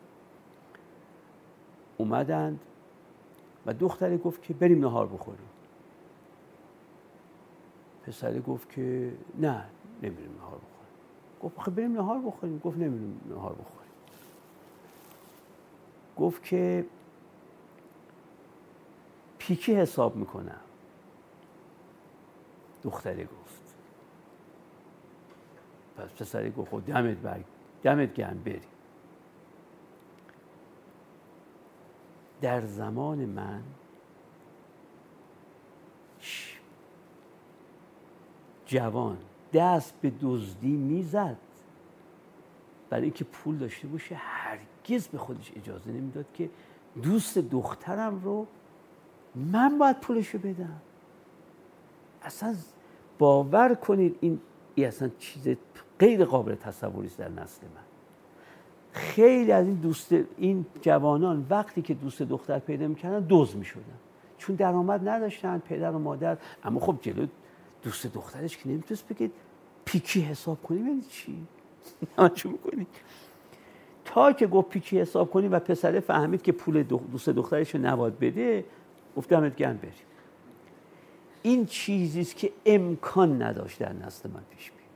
اومدند و دختری گفت که بریم نهار بخوریم. پسری گفت که نه نمیریم نهار بخوریم. گفت خب بریم نهار بخوریم. گفت نمیریم نهار بخوریم. گفت که پیکی حساب میکنم. دختری گفت. پس پسری گفت خب دمت گرم بریم. در زمان من جوان دست به دزدی میزد برای اینکه پول داشته باشه، هرگز به خودش اجازه نمیداد که دوست دخترم رو من باید پولشو بدم. اصلا باور کنید این اصلا چیز غیر قابل تصوری است در نسل من. خیلی از این جوانان وقتی که دوست دختر پیدا میکردن دزد میشدن، چون درآمد نداشتن پدر و مادر. اما خب جلو دوست دخترش که نمیتونست بگید پیکی حساب کنیم. یعنی چی؟ چی میکنی؟ تا که گفت پیکی حساب کنیم و پسره فهمید که پول دوست دخترش رو نباید بده، گفت دمت گرم بریم. این چیزیست که امکان نداشت در نسل من پیش بیاد.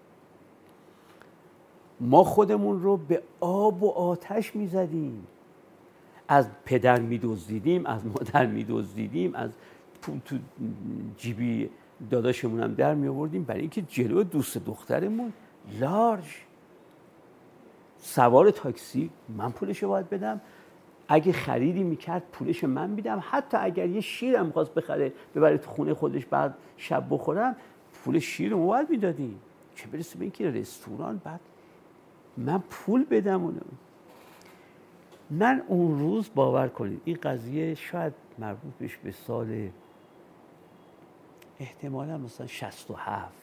ما خودمون رو به آب و آتش میزدیم، از پدر میدزدیدیم، از مادر میدزدیدیم، از پول تو جیبی داداشمون هم در می آوردیم برای اینکه جلو دوست دخترمون لارج سوار تاکسی من پولشو باید بدم، اگه خریدی میکرد پولش من میدم، حتی اگر یه شیرم خواست ببره تو خونه خودش بعد شب بخورم پول شیر رو باید میدادیم. چه برسه به اینکه رستوران بعد من پول بدم. من اون روز باور کنید این قضیه شاید مربوط بشه به سال احتمالا مثلا 67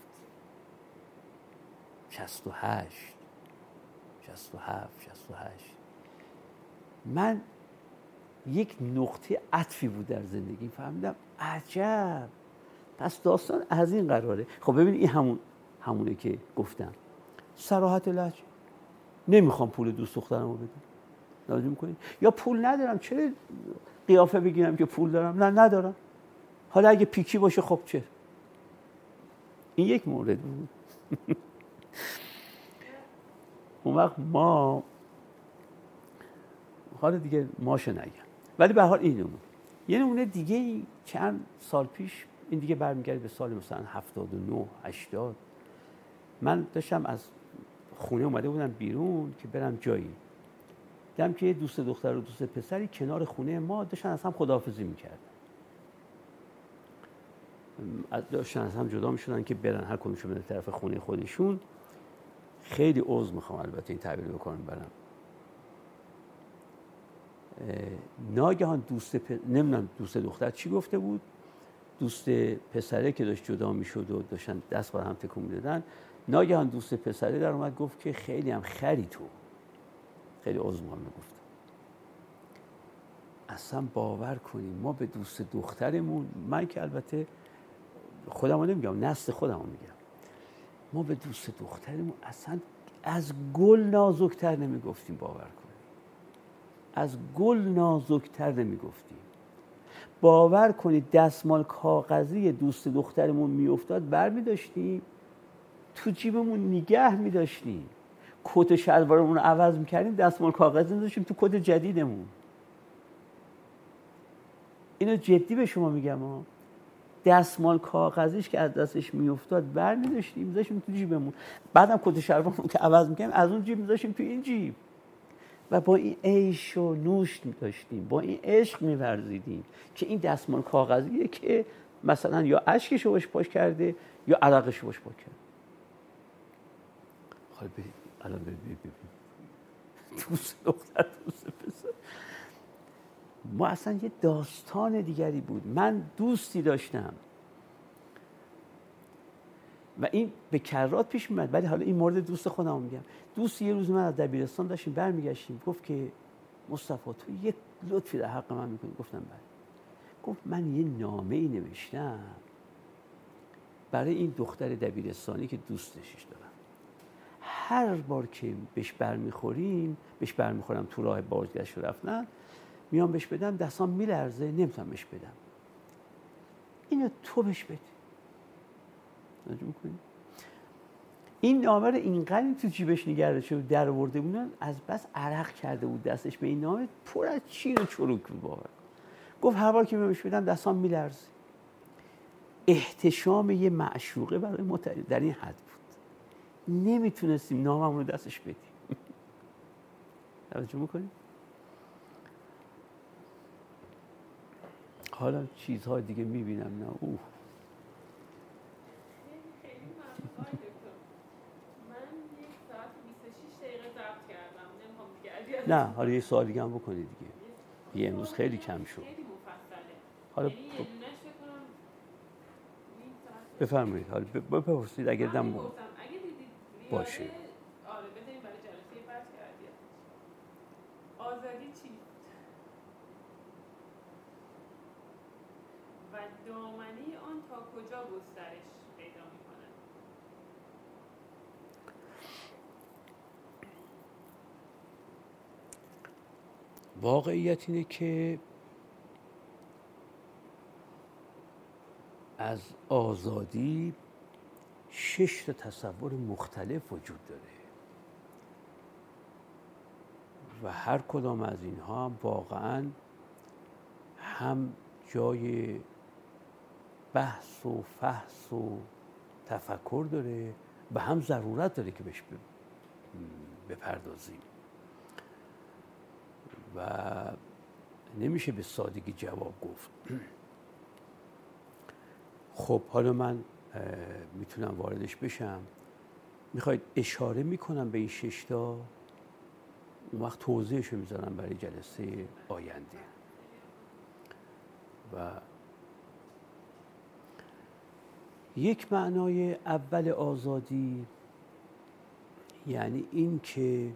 من یک نقطه عطفی بود در زندگی، فهمیدم عجب پس داستان از این قراره. خب ببین این همونه که گفتم، صراحت لهجه. نمیخوام پول دوست دخترم رو بدم، لازم کنید. یا پول ندارم، چرا قیافه بگیرم که پول دارم؟ نه ندارم. حالا اگه پیکی باشه خب چه؟ این یک مورد بود. اون وقت ما حالا دیگه ماشو نگم، ولی به هر حال این نمونه. یه نمونه دیگه چند سال پیش، این دیگه برمیگرده به سال مثلا 79 80. من داشتم از خونه اومده بودم بیرون که برم جایی، دیدم که دوست دختر و دوست پسری کنار خونه ما داشتن از هم خداحافظی میکردن، داشتن از هم جدا میشدن که برن هر کدومشون به طرف خونه خودشون. خیلی عذر میخوام البته این تعبیر بکنم برام. ناگهان نمیدونم دوست دختر چی گفته بود، دوست پسره که داشت جدا میشد و داشتن دست بر هم تکون میدادن، ناگهان دوست پسره در اومد گفت که خیلی هم خری تو، خیلی عذرخواهی میگفت. اصلا باور کنیم ما به دوست دخترمون، من که البته خودمو نمیگم، نسل خودمو میگم، ما به دوست دخترمون اصلا از گل نازکتر نمیگفتیم. باور کنیم از گل نازکتر نمیگفتیم. باور کنید دستمال کاغذی دوست دخترمون میافتاد برمی‌داشتیم تو جیبمون نگه می‌داشتیم. کت و شلوارمون رو عوض می‌کردیم، دستمال کاغذی می‌ذاشتیم تو کت جدیدمون. اینو جدی به شما میگم ها. دستمال کاغذیش که از دستش میافتاد برمی‌داشتیم می‌ذاشتیم تو جیبمون. بعدم کت و شلوارمون که عوض می‌کردیم از اون جیب می‌ذاشتیم تو این جیب. و با این عیش و نوش داشتیم، با این عشق می‌ورزیدیم که این دستمال کاغذیه که مثلا یا اشکشو باش پاک کرده یا عرقشو باش پاک کرده. حالا الان دوست دختر دوست پسر، ما اصلا یه داستان دیگری بود. من دوستی داشتم و این به کرات پیش میاد، ولی حالا این مورد دوست خودم میگم. دوست یه روز من از دبیرستان داشتیم برمیگشتیم، گفت که مصطفی تو یه لطفی در حق من میکنی؟ گفتم بله. گفت من یه نامه‌ای نوشتم برای این دختر دبیرستانی که دوستش دارم. هر بار که بهش برمیخورم تو راه بازگشت رفتن، میام بهش بدم، دستام میلرزه، نمیتونم بهش بدم. اینو تو بهش بده. توجه می‌کنی؟ این نامه رو اینقدر تو جیبش نگرده شد در آورده بودن، از بس عرق کرده بود دستش به این نامه، پر از چین و چروک بود. باور گفت هر بار که بهش بدم دستام میلرزه. احتشام یه معشوقه برای ما در این حد بود، نمیتونستیم ناممون رو دستش بدیم. توجه می‌کنی؟ حالا چیزهای دیگه میبینم نه اوه. خیلی ممنون آقای دکتر. من 1 ساعت و 26 دقیقه ضبط کردم. نمیخوام دیگه اذیت. نه حالا یه سوال دیگه هم بکنید دیگه. یه امروز خیلی کم شد. خیلی مفصله. حالا یعنی یه دونه‌ش فکر کنم نیم ساعت. بفرمایید. حالا بپرسید اگر دم اگه دیدید باشه. آره بذاریم برای جلسه بعد کردیم. آزادی چی؟ و دامنه آن تا کجا گسترش پیدا می‌کند؟ واقعیت اینه که از آزادی 6 تا تصور مختلف وجود داره و هر کدام از اینها هم واقعاً هم جای بحث و فحص و تفکر داره و هم ضرورت داره که بهش بپردازیم و نمیشه به سادگی جواب گفت. خب حالا من میتونم واردش بشم. میخواید اشاره میکنم به این 6 تا، اون وقت توضیحشو میذارم برای جلسه آینده. و یک معنای اول آزادی یعنی این که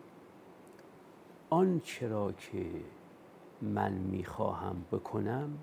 آنچه را که من میخواهم بکنم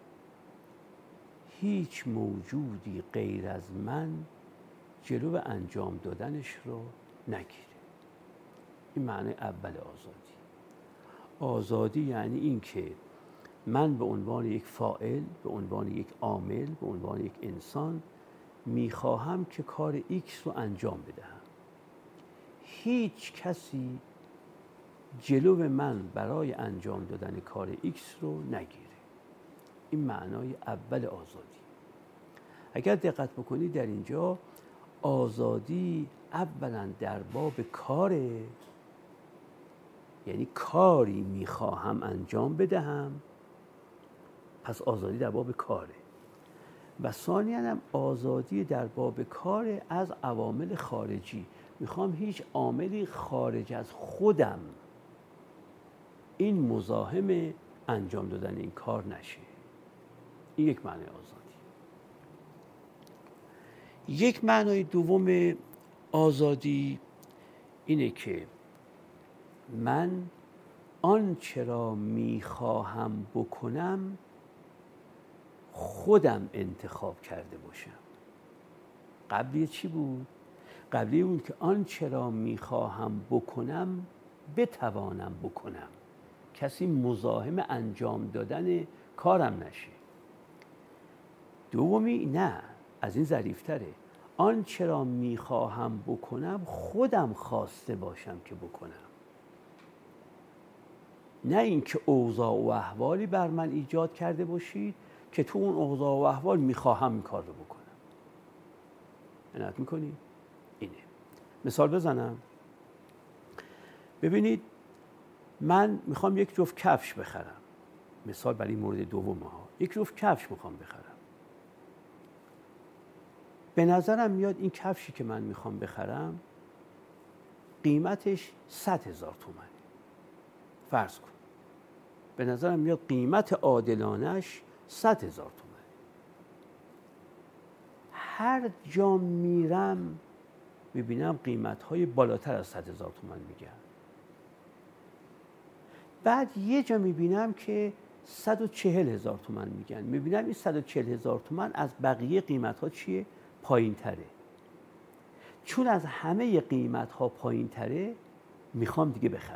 هیچ موجودی غیر از من جلو انجام دادنش رو نگیره. این معنی اول آزادی. آزادی یعنی این که من به عنوان یک فاعل، به عنوان یک عامل، به عنوان یک انسان میخواهم که کار ایکس رو انجام بدهم. هیچ کسی جلو من برای انجام دادن کار ایکس رو نگیره. این معنای اول آزادی. اگر دقت بکنید در اینجا آزادی اولا در باب کاره، یعنی کاری میخواهم انجام بدهم، پس آزادی در باب کاره. و ثانیاً هم آزادی در باب کار از عوامل خارجی. میخوام هیچ عاملی خارج از خودم این مزاحم انجام دادن این کار نشه. این یک معنی آزادی. یک معنای دوم آزادی اینه که من آنچه را میخواهم بکنم خودم انتخاب کرده باشم. قبلی چی بود؟ قبلی بود که آنچه را میخواهم بکنم بتوانم بکنم، کسی مزاحم انجام دادن کارم نشه. دومی نه، از این ظریف‌تره، آنچه را میخواهم بکنم خودم خواسته باشم که بکنم، نه اینکه اوضاع و احوالی بر من ایجاد کرده باشید که تو اون اوضاع و احوال میخواهم این کار رو بکنم. عنایت میکنید؟ اینه. مثال بزنم. ببینید من میخوام یک جفت کفش بخرم، مثال برای مورد دوم ها، یک جفت کفش میخوام بخرم. به نظرم میاد این کفشی که من میخوام بخرم قیمتش 100,000 تومانه. فرض کن به نظرم میاد قیمت عادلانش 100,000 تومانه. هر جا میرم میبینم قیمت‌های بالاتر از 100,000 تومان میگن. بعد یه جا میبینم که 140,000 تومان میگن. میبینم این 140,000 تومان از بقیه قیمت‌ها چیه؟ پایین تره. چون از همه قیمت‌ها پایین تره میخوام دیگه بخرم.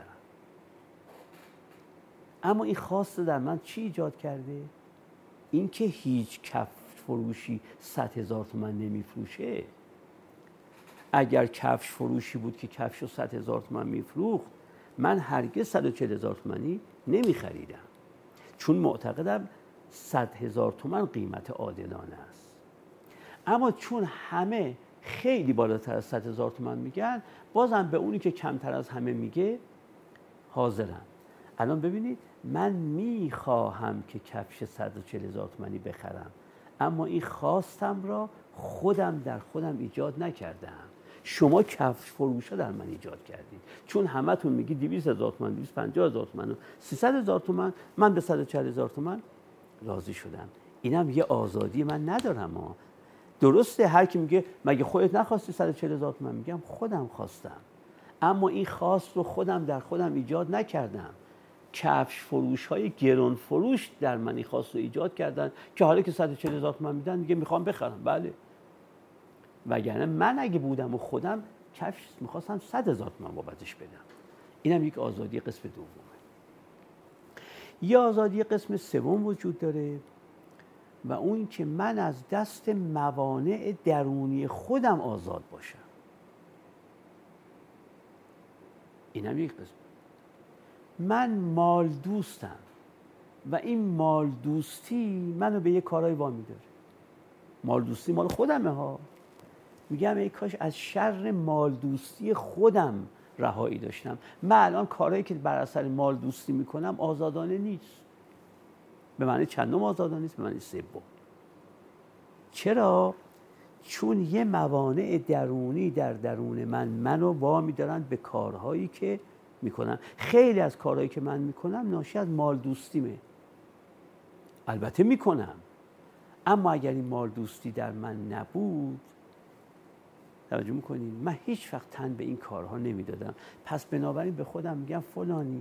اما این خواست در من چی ایجاد کرده؟ این که هیچ کفش فروشی 100,000 تومان نمیفروشه. اگر کفش فروشی بود که کفش رو 100,000 تومان میفروخت، من هرگز 140,000 تومانی نمیخریدم، چون معتقدم 100,000 تومان قیمت عادلانه است. اما چون همه خیلی بالاتر از 100,000 تومان میگن، بازم به اونی که کمتر از همه میگه حاضرم. الان ببینید من میخواهم که کفش 140,000 تومانی بخرم، اما این خواستم را خودم در خودم ایجاد نکردم. شما کفش فروشا در من ایجاد کردید، چون همتون میگید 200,000 تومان، 250,000 تومان و 300,000 تومان، من به 140,000 تومان راضی شدم. اینم یه آزادی من ندارم. درسته هر کی میگه مگه خودت نخواستی 140,000 تومان؟ میگم خودم خواستم، اما این خواست رو خودم در خودم ایجاد نکردم. کفش فروش های گران فروش در من این خواست رو ایجاد کردن که حالا که 140,000 تومان میدن میگه میخوام بخرم. بله، وگرنه من اگه بودم و خودم کفش میخواستم 100,000 تومان بابتش بدم. اینم یک آزادی قسم دومه. یه آزادی قسم سوم وجود داره و اون که من از دست موانع درونی خودم آزاد باشم. اینم یک قسم. من مال دوستم و این مال دوستی منو به یه کارهای وامی داره. مال دوستی مال خودمه ها. میگم ای کاش از شر مال دوستی خودم رهایی داشتم. من الان کارهایی که بر اثر مال دوستی میکنم آزادانه نیست. به معنی چندم آزادانه نیست، به معنی سوم. چرا؟ چون یه موانع درونی در درون منو وامی دارن به کارهایی که میکنم. خیلی از کارهایی که من میکنم ناشی از مال دوستیمه. البته میکنم، اما اگر این مال دوستی در من نبود، توجه میکنین، من هیچ وقت تن به این کارها نمیدادم. پس بنابراین به خودم میگم فلانی،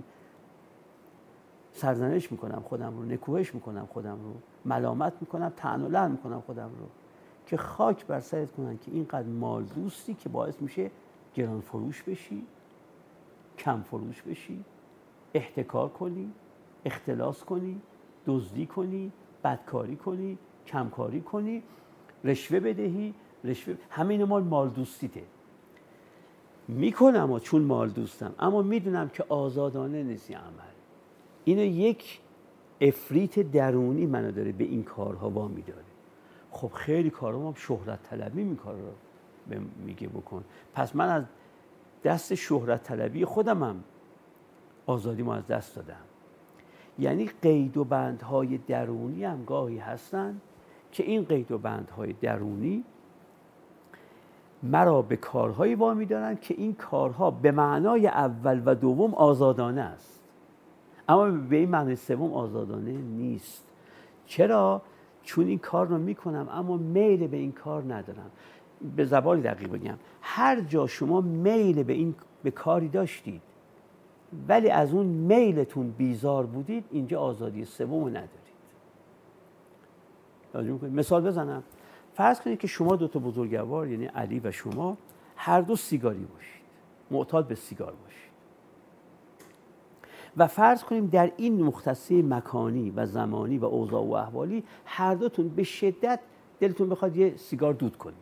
سرزنش میکنم خودم رو، نکوهش میکنم خودم رو، ملامت میکنم، طعن و لعن میکنم خودم رو، که خاک بر سرت کنن که اینقدر مال دوستی که باعث میشه گران فروش بشی، کم فروش بشی، احتکار کنی، اختلاس کنی، دزدی کنی، بدکاری کنی، کمکاری کنی، رشوه بدهی، همه اینا مال دوستیته. میکنم چون مال دوستم، اما میدونم که آزادانه نیست این عمل. اینو یک افریط درونی منو داره به این کارها وامی داره. خب خیلی کارها هم شهرت طلبی این کار رو میگه بکن. پس من از دست شهرت طلبی خودمم آزادیمو از دست دادم. یعنی قید و بندهای درونی هم گاهی هستن که این قید و بندهای درونی مرا به کارهایی وامی دارن که این کارها به معنای اول و دوم آزادانه است، اما به این معنای سوم آزادانه نیست. چرا؟ چون این کار رو میکنم اما میل به این کار ندارم. به زبان دقیق بگم، هر جا شما میل به کاری داشتید ولی از اون میلتون بیزار بودید، اینجا آزادی سوم ندارید. مثال بزنم، فرض کنید که شما دو تا بزرگوار، یعنی علی و شما، هر دو سیگاری باشید، معتاد به سیگار باشید و فرض کنیم در این مختصه مکانی و زمانی و اوضاع و احوالی هر دوتون به شدت دلتون بخواد یه سیگار دود کنید.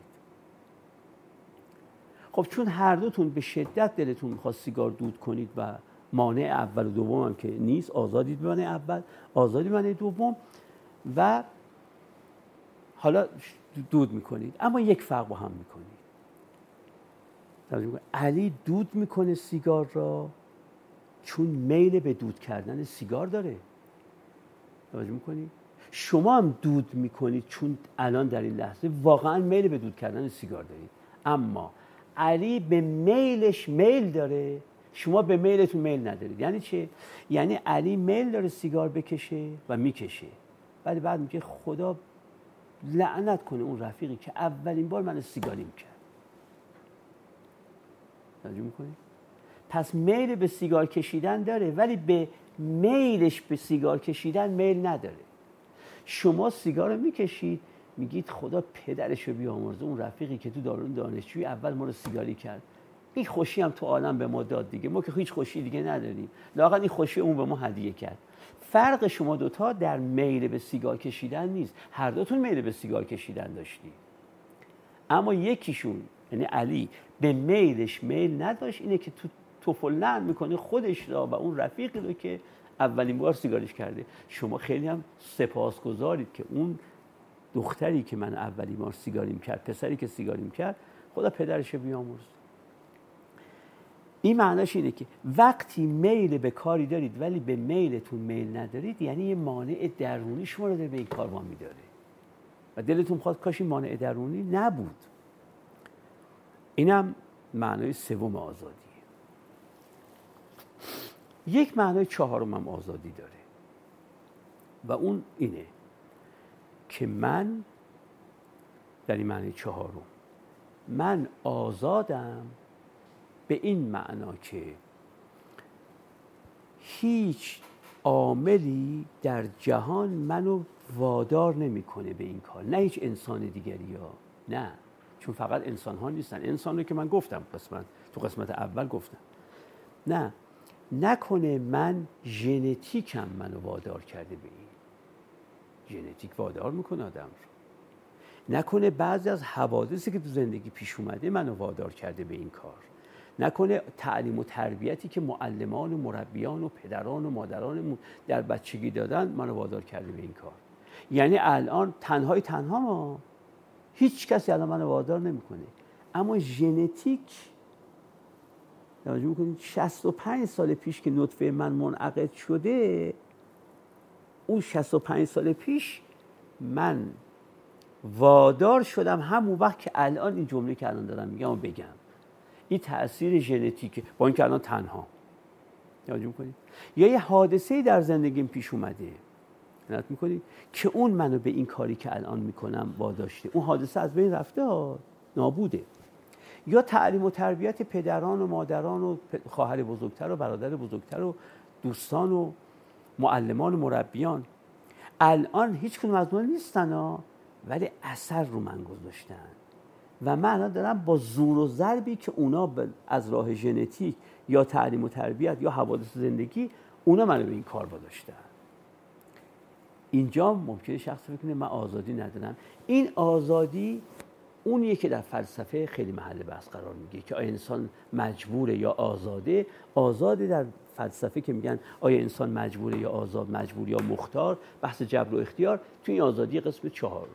خب چون هر دوتون به شدت دلتون میخواد سیگار دود کنید و مانع اول و دوم هم که نیست، آزادید به مانع اول، آزادی به مانع دوم، و حالا دود میکنید، اما یک فرق با هم میکنید. علی دود میکنه سیگار را چون میل به دود کردن سیگار داره، توجه میکنید؟ شما هم دود میکنید چون الان در این لحظه واقعا میل به دود کردن سیگار دارید، اما علی به میلش میل داره، شما به میلتون میل ندارید. یعنی چه؟ یعنی علی میل داره سیگار بکشه و میکشه، ولی بعد میگه خدا لعنت کنه اون رفیقی که اولین بار من سیگاریم کرد. توجه میکنید؟ پس میل به سیگار کشیدن داره ولی به میلش به سیگار کشیدن میل نداره. شما سیگار رو میکشید، میگید خدا پدرشو بیامرزه، اون رفیقی که تو دارون دانشجویی اول ما رو سیگاری کرد، این خوشی هم تو عالم به ما داد دیگه، ما که هیچ خوشی دیگه نداریم، لااقل این خوشی اون به ما هدیه کرد. فرق شما دوتا در میل به سیگار کشیدن نیست، هر دوتون میل به سیگار کشیدن داشتید، اما یکیشون یعنی علی به میلش میل نداشت، اینه که تو توفلن میکنه خودش را و اون رفیقی رو که اولین بار سیگارش کرده. شما خیلی هم سپاسگزارید که اون دختری که من اولین بار سیگاریم کرد، پسری که سیگاریم کرد، خدا پدرش بیامرز. این معناش اینه که وقتی میل به کاری دارید ولی به میلتون میل ندارید، یعنی یه مانع درونی شما رو به این کار وامی داره و دلتون خواست کاش این مانع درونی نبود. اینم معنای سوم آزادیه. یک معنای چهارم هم آزادی داره و اون اینه که من در این معنای چهارم من آزادم به این معنا که هیچ عاملی در جهان منو وادار نمیکنه به این کار، نه هیچ انسان دیگری ها، نه، چون فقط انسان ها نیستن، انسان رو که من گفتم تو قسمت اول گفتم، نه، نکنه من ژنتیکم منو وادار کرده به این، ژنتیک وادار میکنه آدم رو، نکنه بعضی از حوادثی که تو زندگی پیش اومده منو وادار کرده به این کار، نکنه تعلیم و تربیتی که معلمان و مربیان و پدران و مادران در بچگی دادن منو وادار کرده به این کار. یعنی الان تنها ما هیچ کسی الان منو وادار نمیکنه، اما ژنتیک، توجه میکنید، 65 سال پیش که نطفه من منعقد شده، اون 65 سال پیش من وادار شدم همون وقت که الان این جمله که الان دارم میگم بگم. این تأثیر ژنتیکه، با این که الان تنها. توجه میکنید؟ یا یه حادثه‌ای در زندگیم پیش اومده، نگاه میکنید که اون منو به این کاری که الان میکنم واداشته، اون حادثه از بین رفته، نابوده. یا تعلیم و تربیت پدران و مادران و خواهر بزرگتر و برادر بزرگتر و دوستان و معلمان و مربیان الان هیچ کدوم از اون نیستن ولی اثر رو من گذاشتن و من الان دارم با زور و ضربی که اونا از راه ژنتیک یا تعلیم و تربیت یا حوادث زندگی اونا منو به این کار واداشتن. اینجا ممکنه شخص فکر کنه من آزادی ندارم. این آزادی اونیه که در فلسفه خیلی محل بحث قرار میگیره که آیا انسان مجبوره یا آزاده. آزاده در فلسفه که میگن آیا انسان مجبوره یا آزاد، مجبور یا مختار، بحث جبر و اختیار، تو این آزادی قسم 4.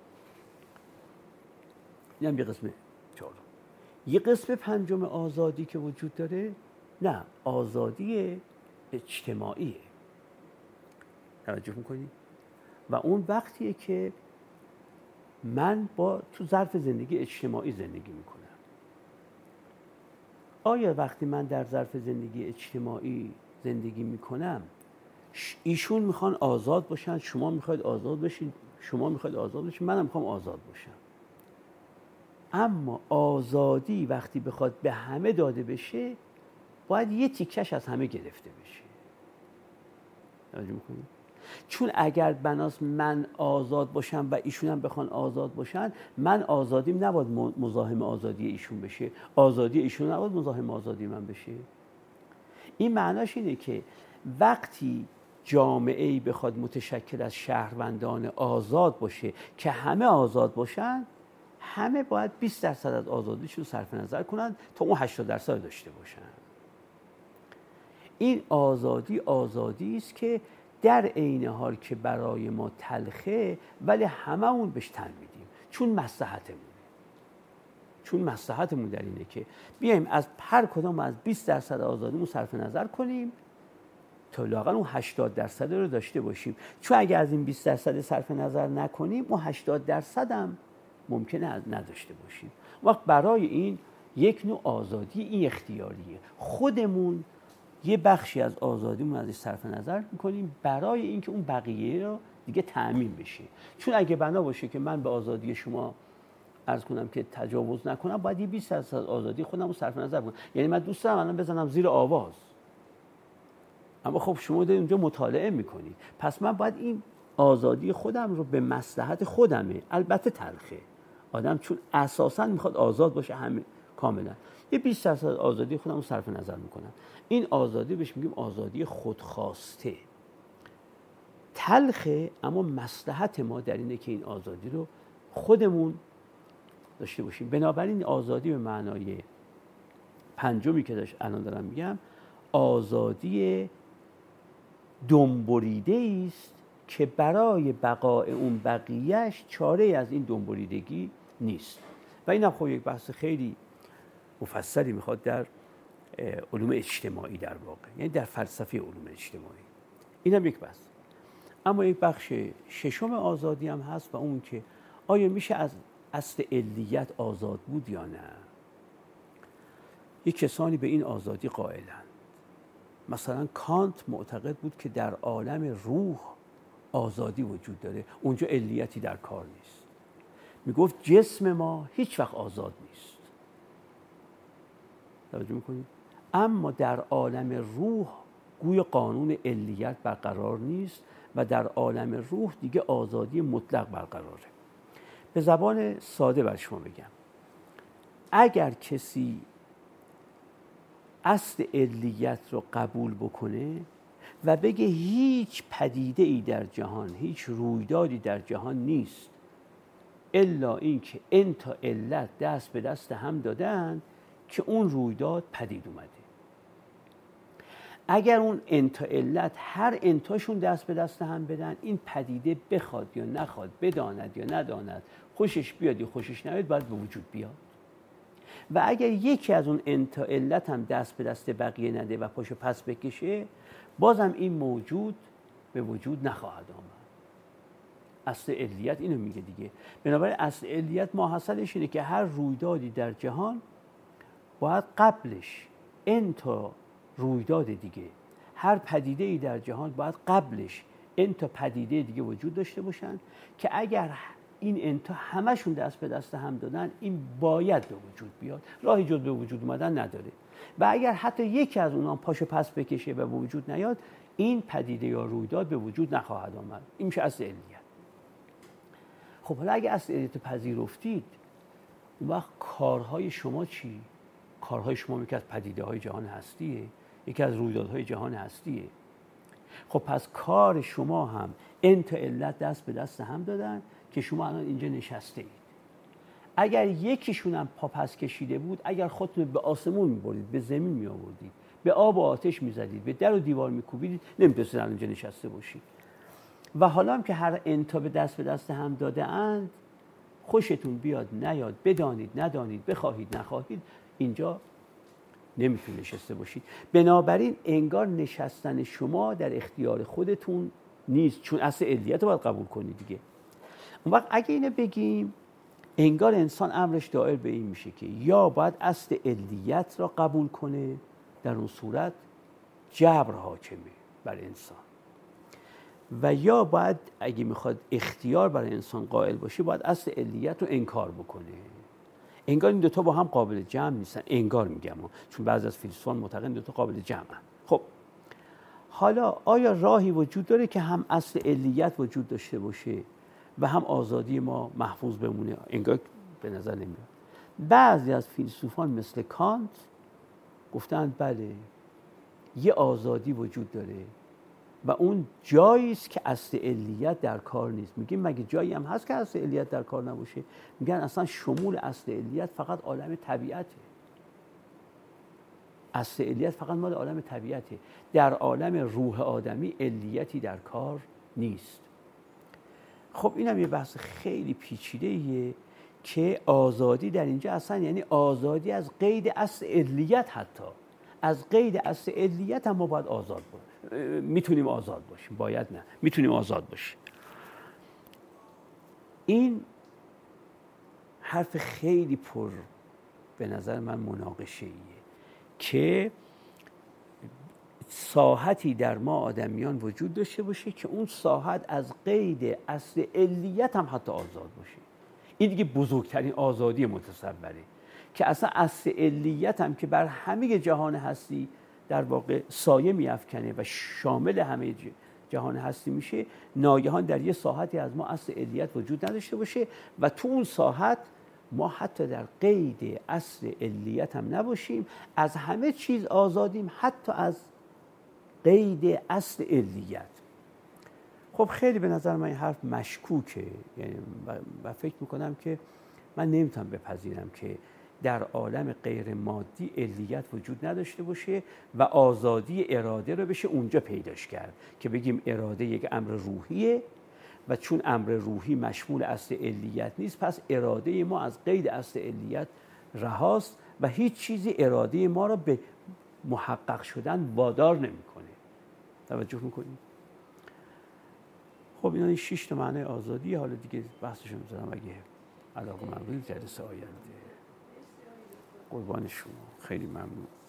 اینم یه قسم 4. یه قسم 5 آزادی که وجود داره، نه، آزادی اجتماعیه. توجه میکنی؟ و اون وقتیه که من تو ظرف زندگی اجتماعی زندگی میکنم. آیا وقتی من در ظرف زندگی اجتماعی زندگی میکنم ایشون میخوان آزاد باشن، شما میخواید آزاد بشین، شما میخواید آزاد بشین، منم میخوام آزاد باشم. اما آزادی وقتی بخواد به همه داده بشه باید یه تیکش از همه گرفته بشه. توجه می‌کنید؟ چون اگر بناست من آزاد باشم و ایشون هم بخوان آزاد باشن، من آزادیم نباید مزاحم آزادی ایشون بشه، آزادی ایشون نباید مزاحم آزادی من بشه. این معناش اینه که وقتی جامعه‌ای بخواد متشکل از شهروندان آزاد باشه که همه آزاد باشن، همه باید 20% از آزادیشون صرف نظر کنن تا اون 80% داشته باشن. این آزادی است که در عین حال که برای ما تلخه ولی هممون بهش تن میدیم، چون مصلحتمون در اینه که بیایم از هر کدام از 20% آزادیمون صرف نظر کنیم تا لااقل اون 80% رو داشته باشیم. چون اگر از این 20% صرف نظر نکنیم اون 80% هم ممکنه نداشته باشیم. وقت برای این یک نوع آزادی این اختیاریه، خودمون یه بخشی از آزادیمون ازش صرف نظر میکنیم برای اینکه اون بقیه رو دیگه تأمین بشه. چون اگه بنا باشه که من به آزادی شما عرض کنم که تجاوز نکنم، باید یه 20% از آزادی خودم رو صرف نظر کنم. یعنی من دوست دارم الان بزنم زیر آواز، اما خب شما دارید اونجا مطالعه میکنید، پس من باید این آزادی خودم رو به مصلحت خودمه، البته تلخه، آدم چون اساساً میخواد آزاد باشه همه کاملا، یه 20% از آزادی خودم رو صرف نظر میکنم. این آزادی بهش میگیم آزادی خودخواسته. تلخه، اما مصلحت ما در اینه که این آزادی رو خودمون داشته باشیم. بنابراین آزادی به معنای پنجمی که الان دارم میگم، آزادی دنبریده است که برای بقای اون بقیهش چاره از این دنبریدگی نیست. و این هم خب یک بحث خیلی مفصلی میخواد در علوم اجتماعی، در واقع یعنی در فلسفه علوم اجتماعی. این هم یک بحث. اما یک بخش ششم آزادی هم هست و اون که آیا میشه از اصل علیت آزاد بود یا نه؟ یک کسانی به این آزادی قائلند. مثلا کانت معتقد بود که در عالم روح آزادی وجود داره، اونجا علیتی در کار نیست. میگفت جسم ما هیچ وقت آزاد نیست. توجه میکنید؟ اما در عالم روح گویا قانون علیت برقرار نیست و در عالم روح دیگه آزادی مطلق برقراره. به زبان ساده بر شما بگم، اگر کسی اصل علیت رو قبول بکنه و بگه هیچ پدیده ای در جهان، هیچ رویدادی در جهان نیست الا این که ان تا علت دست به دست هم دادن که اون رویداد پدید اومده. اگر اون ان تا علت هر انتاشون دست به دست هم بدن، این پدیده بخواد یا نخواد، بداند یا نداند، خوشش بیاد یا خوشش نیاد، باید به وجود بیاد. و اگر یکی از اون ان تا علت هم دست به دست بقیه نده و پاشو پس بکشه، بازم این موجود به وجود نخواهد آمد. اصل علیت اینو میگه دیگه. بنابراین اصل علیت ماحصلش اینه که هر رویدادی در جهان باید قبلش ان تا رویداد دیگه، هر پدیده‌ای در جهان باید قبلش ان تا پدیده دیگه وجود داشته باشن که اگر این انتا همشون دست به دست هم دادن، این باید به وجود بیاد، راهی جز به وجود اومدن نداره. و اگر حتی یکی از اونها پاشو پس بکشه و به وجود نیاد، این پدیده یا رویداد به وجود نخواهد آمد. این میشه اصل علیت. خب حالا اگه اصل علیت پذیرفتید، اون وقت کارهای شما چی؟ کارهای شما یکی از پدیده های جهان هستیه، یکی از رویدادهای جهان هستیه. خب پس کار شما هم ان تا علت دست به دست هم دادن که شما الان اینجا نشسته اید. اگر یکیشون هم پا پس کشیده بود، اگر خودتون به آسمون می‌برید، به زمین می‌آوردید، به آب و آتش می‌زدید، به در و دیوار می‌کوبیدید، نمی‌تونستید الان اینجا نشسته باشید. و حالا هم که هر انتا به دست هم داده اند، خوشتون بیاد نیاد، بدانید ندانید، بخواهید نخواهید، اینجا نمیتونید نشسته باشید. بنابراین انگار نشستن شما در اختیار خودتون نیست، چون اصل علیت رو باید قبول کنید دیگه. اون وقت اگه اینو بگیم، انگار انسان امرش دائر به این میشه که یا باید اصل علیت را قبول کنه، در اون صورت جبر حاکمه بر انسان، و یا باید اگه میخواد اختیار برای انسان قائل باشه، باید اصل علیت رو انکار بکنه. انگار این دوتا با هم قابل جمع نیستن. انگار میگم چون بعضی از فیلسوفان معتقدن این دوتا قابل جمعن. خب حالا آیا راهی وجود داره که هم اصل علیت وجود داشته باشه و هم آزادی ما محفوظ بمونه؟ انگار به نظر نمیاد. بعضی از فیلسوفان مثل کانت گفتند بله یه آزادی وجود داره و اون جایی است که اصل علیت در کار نیست. میگیم مگه جایی هم هست که اصل علیت در کار نباشه؟ میگن اصلا شمول اصل علیت فقط عالم طبیعته. اصل علیت فقط مال عالم طبیعته. در عالم روح آدمی علیتی در کار نیست. خب اینم یه بحث خیلی پیچیده‌ایه که آزادی در اینجا اصلا یعنی آزادی از قید اصل علیت. حتی از قید اصل علیت هم ما باید آزاد باشیم. میتونیم آزاد باشیم، باید نه، میتونیم آزاد باشیم. این حرف خیلی پر به نظر من مناقشه‌ایه که ساحتی در ما آدمیان وجود داشته باشه که اون ساحت از قید اصل علیت هم حتی آزاد باشه. این دیگه بزرگترین آزادی متصوره که اصلا اصل علیت هم که بر همه جهان هستی در واقع سایه می‌افکنه و شامل همه جهان هستی میشه، ناگهان در یه ساحتی از ما اصل علیت وجود نداشته باشه و تو اون ساحت ما حتی در قید اصل علیت هم نباشیم، از همه چیز آزادیم، حتی از قید اصل علیت. خب خیلی به نظر من این حرف مشکوکه، یعنی و فکر میکنم که من نمیتونم بپذیرم که در عالم غیر مادی علیت وجود نداشته باشه و آزادی اراده رو بشه اونجا پیداش کرد که بگیم اراده یک امر روحیه و چون امر روحی مشمول اصل علیت نیست پس اراده ما از قید اصل علیت رهاست و هیچ چیزی اراده ما رو به محقق شدن وادار نمیکنه. توجه میکنید؟ خب اینا این 6 تا معنی آزادی. حالا دیگه بحثشو میذارم اگه علاقه من بود جلسه آینده. قربان شما، خیلی ممنون.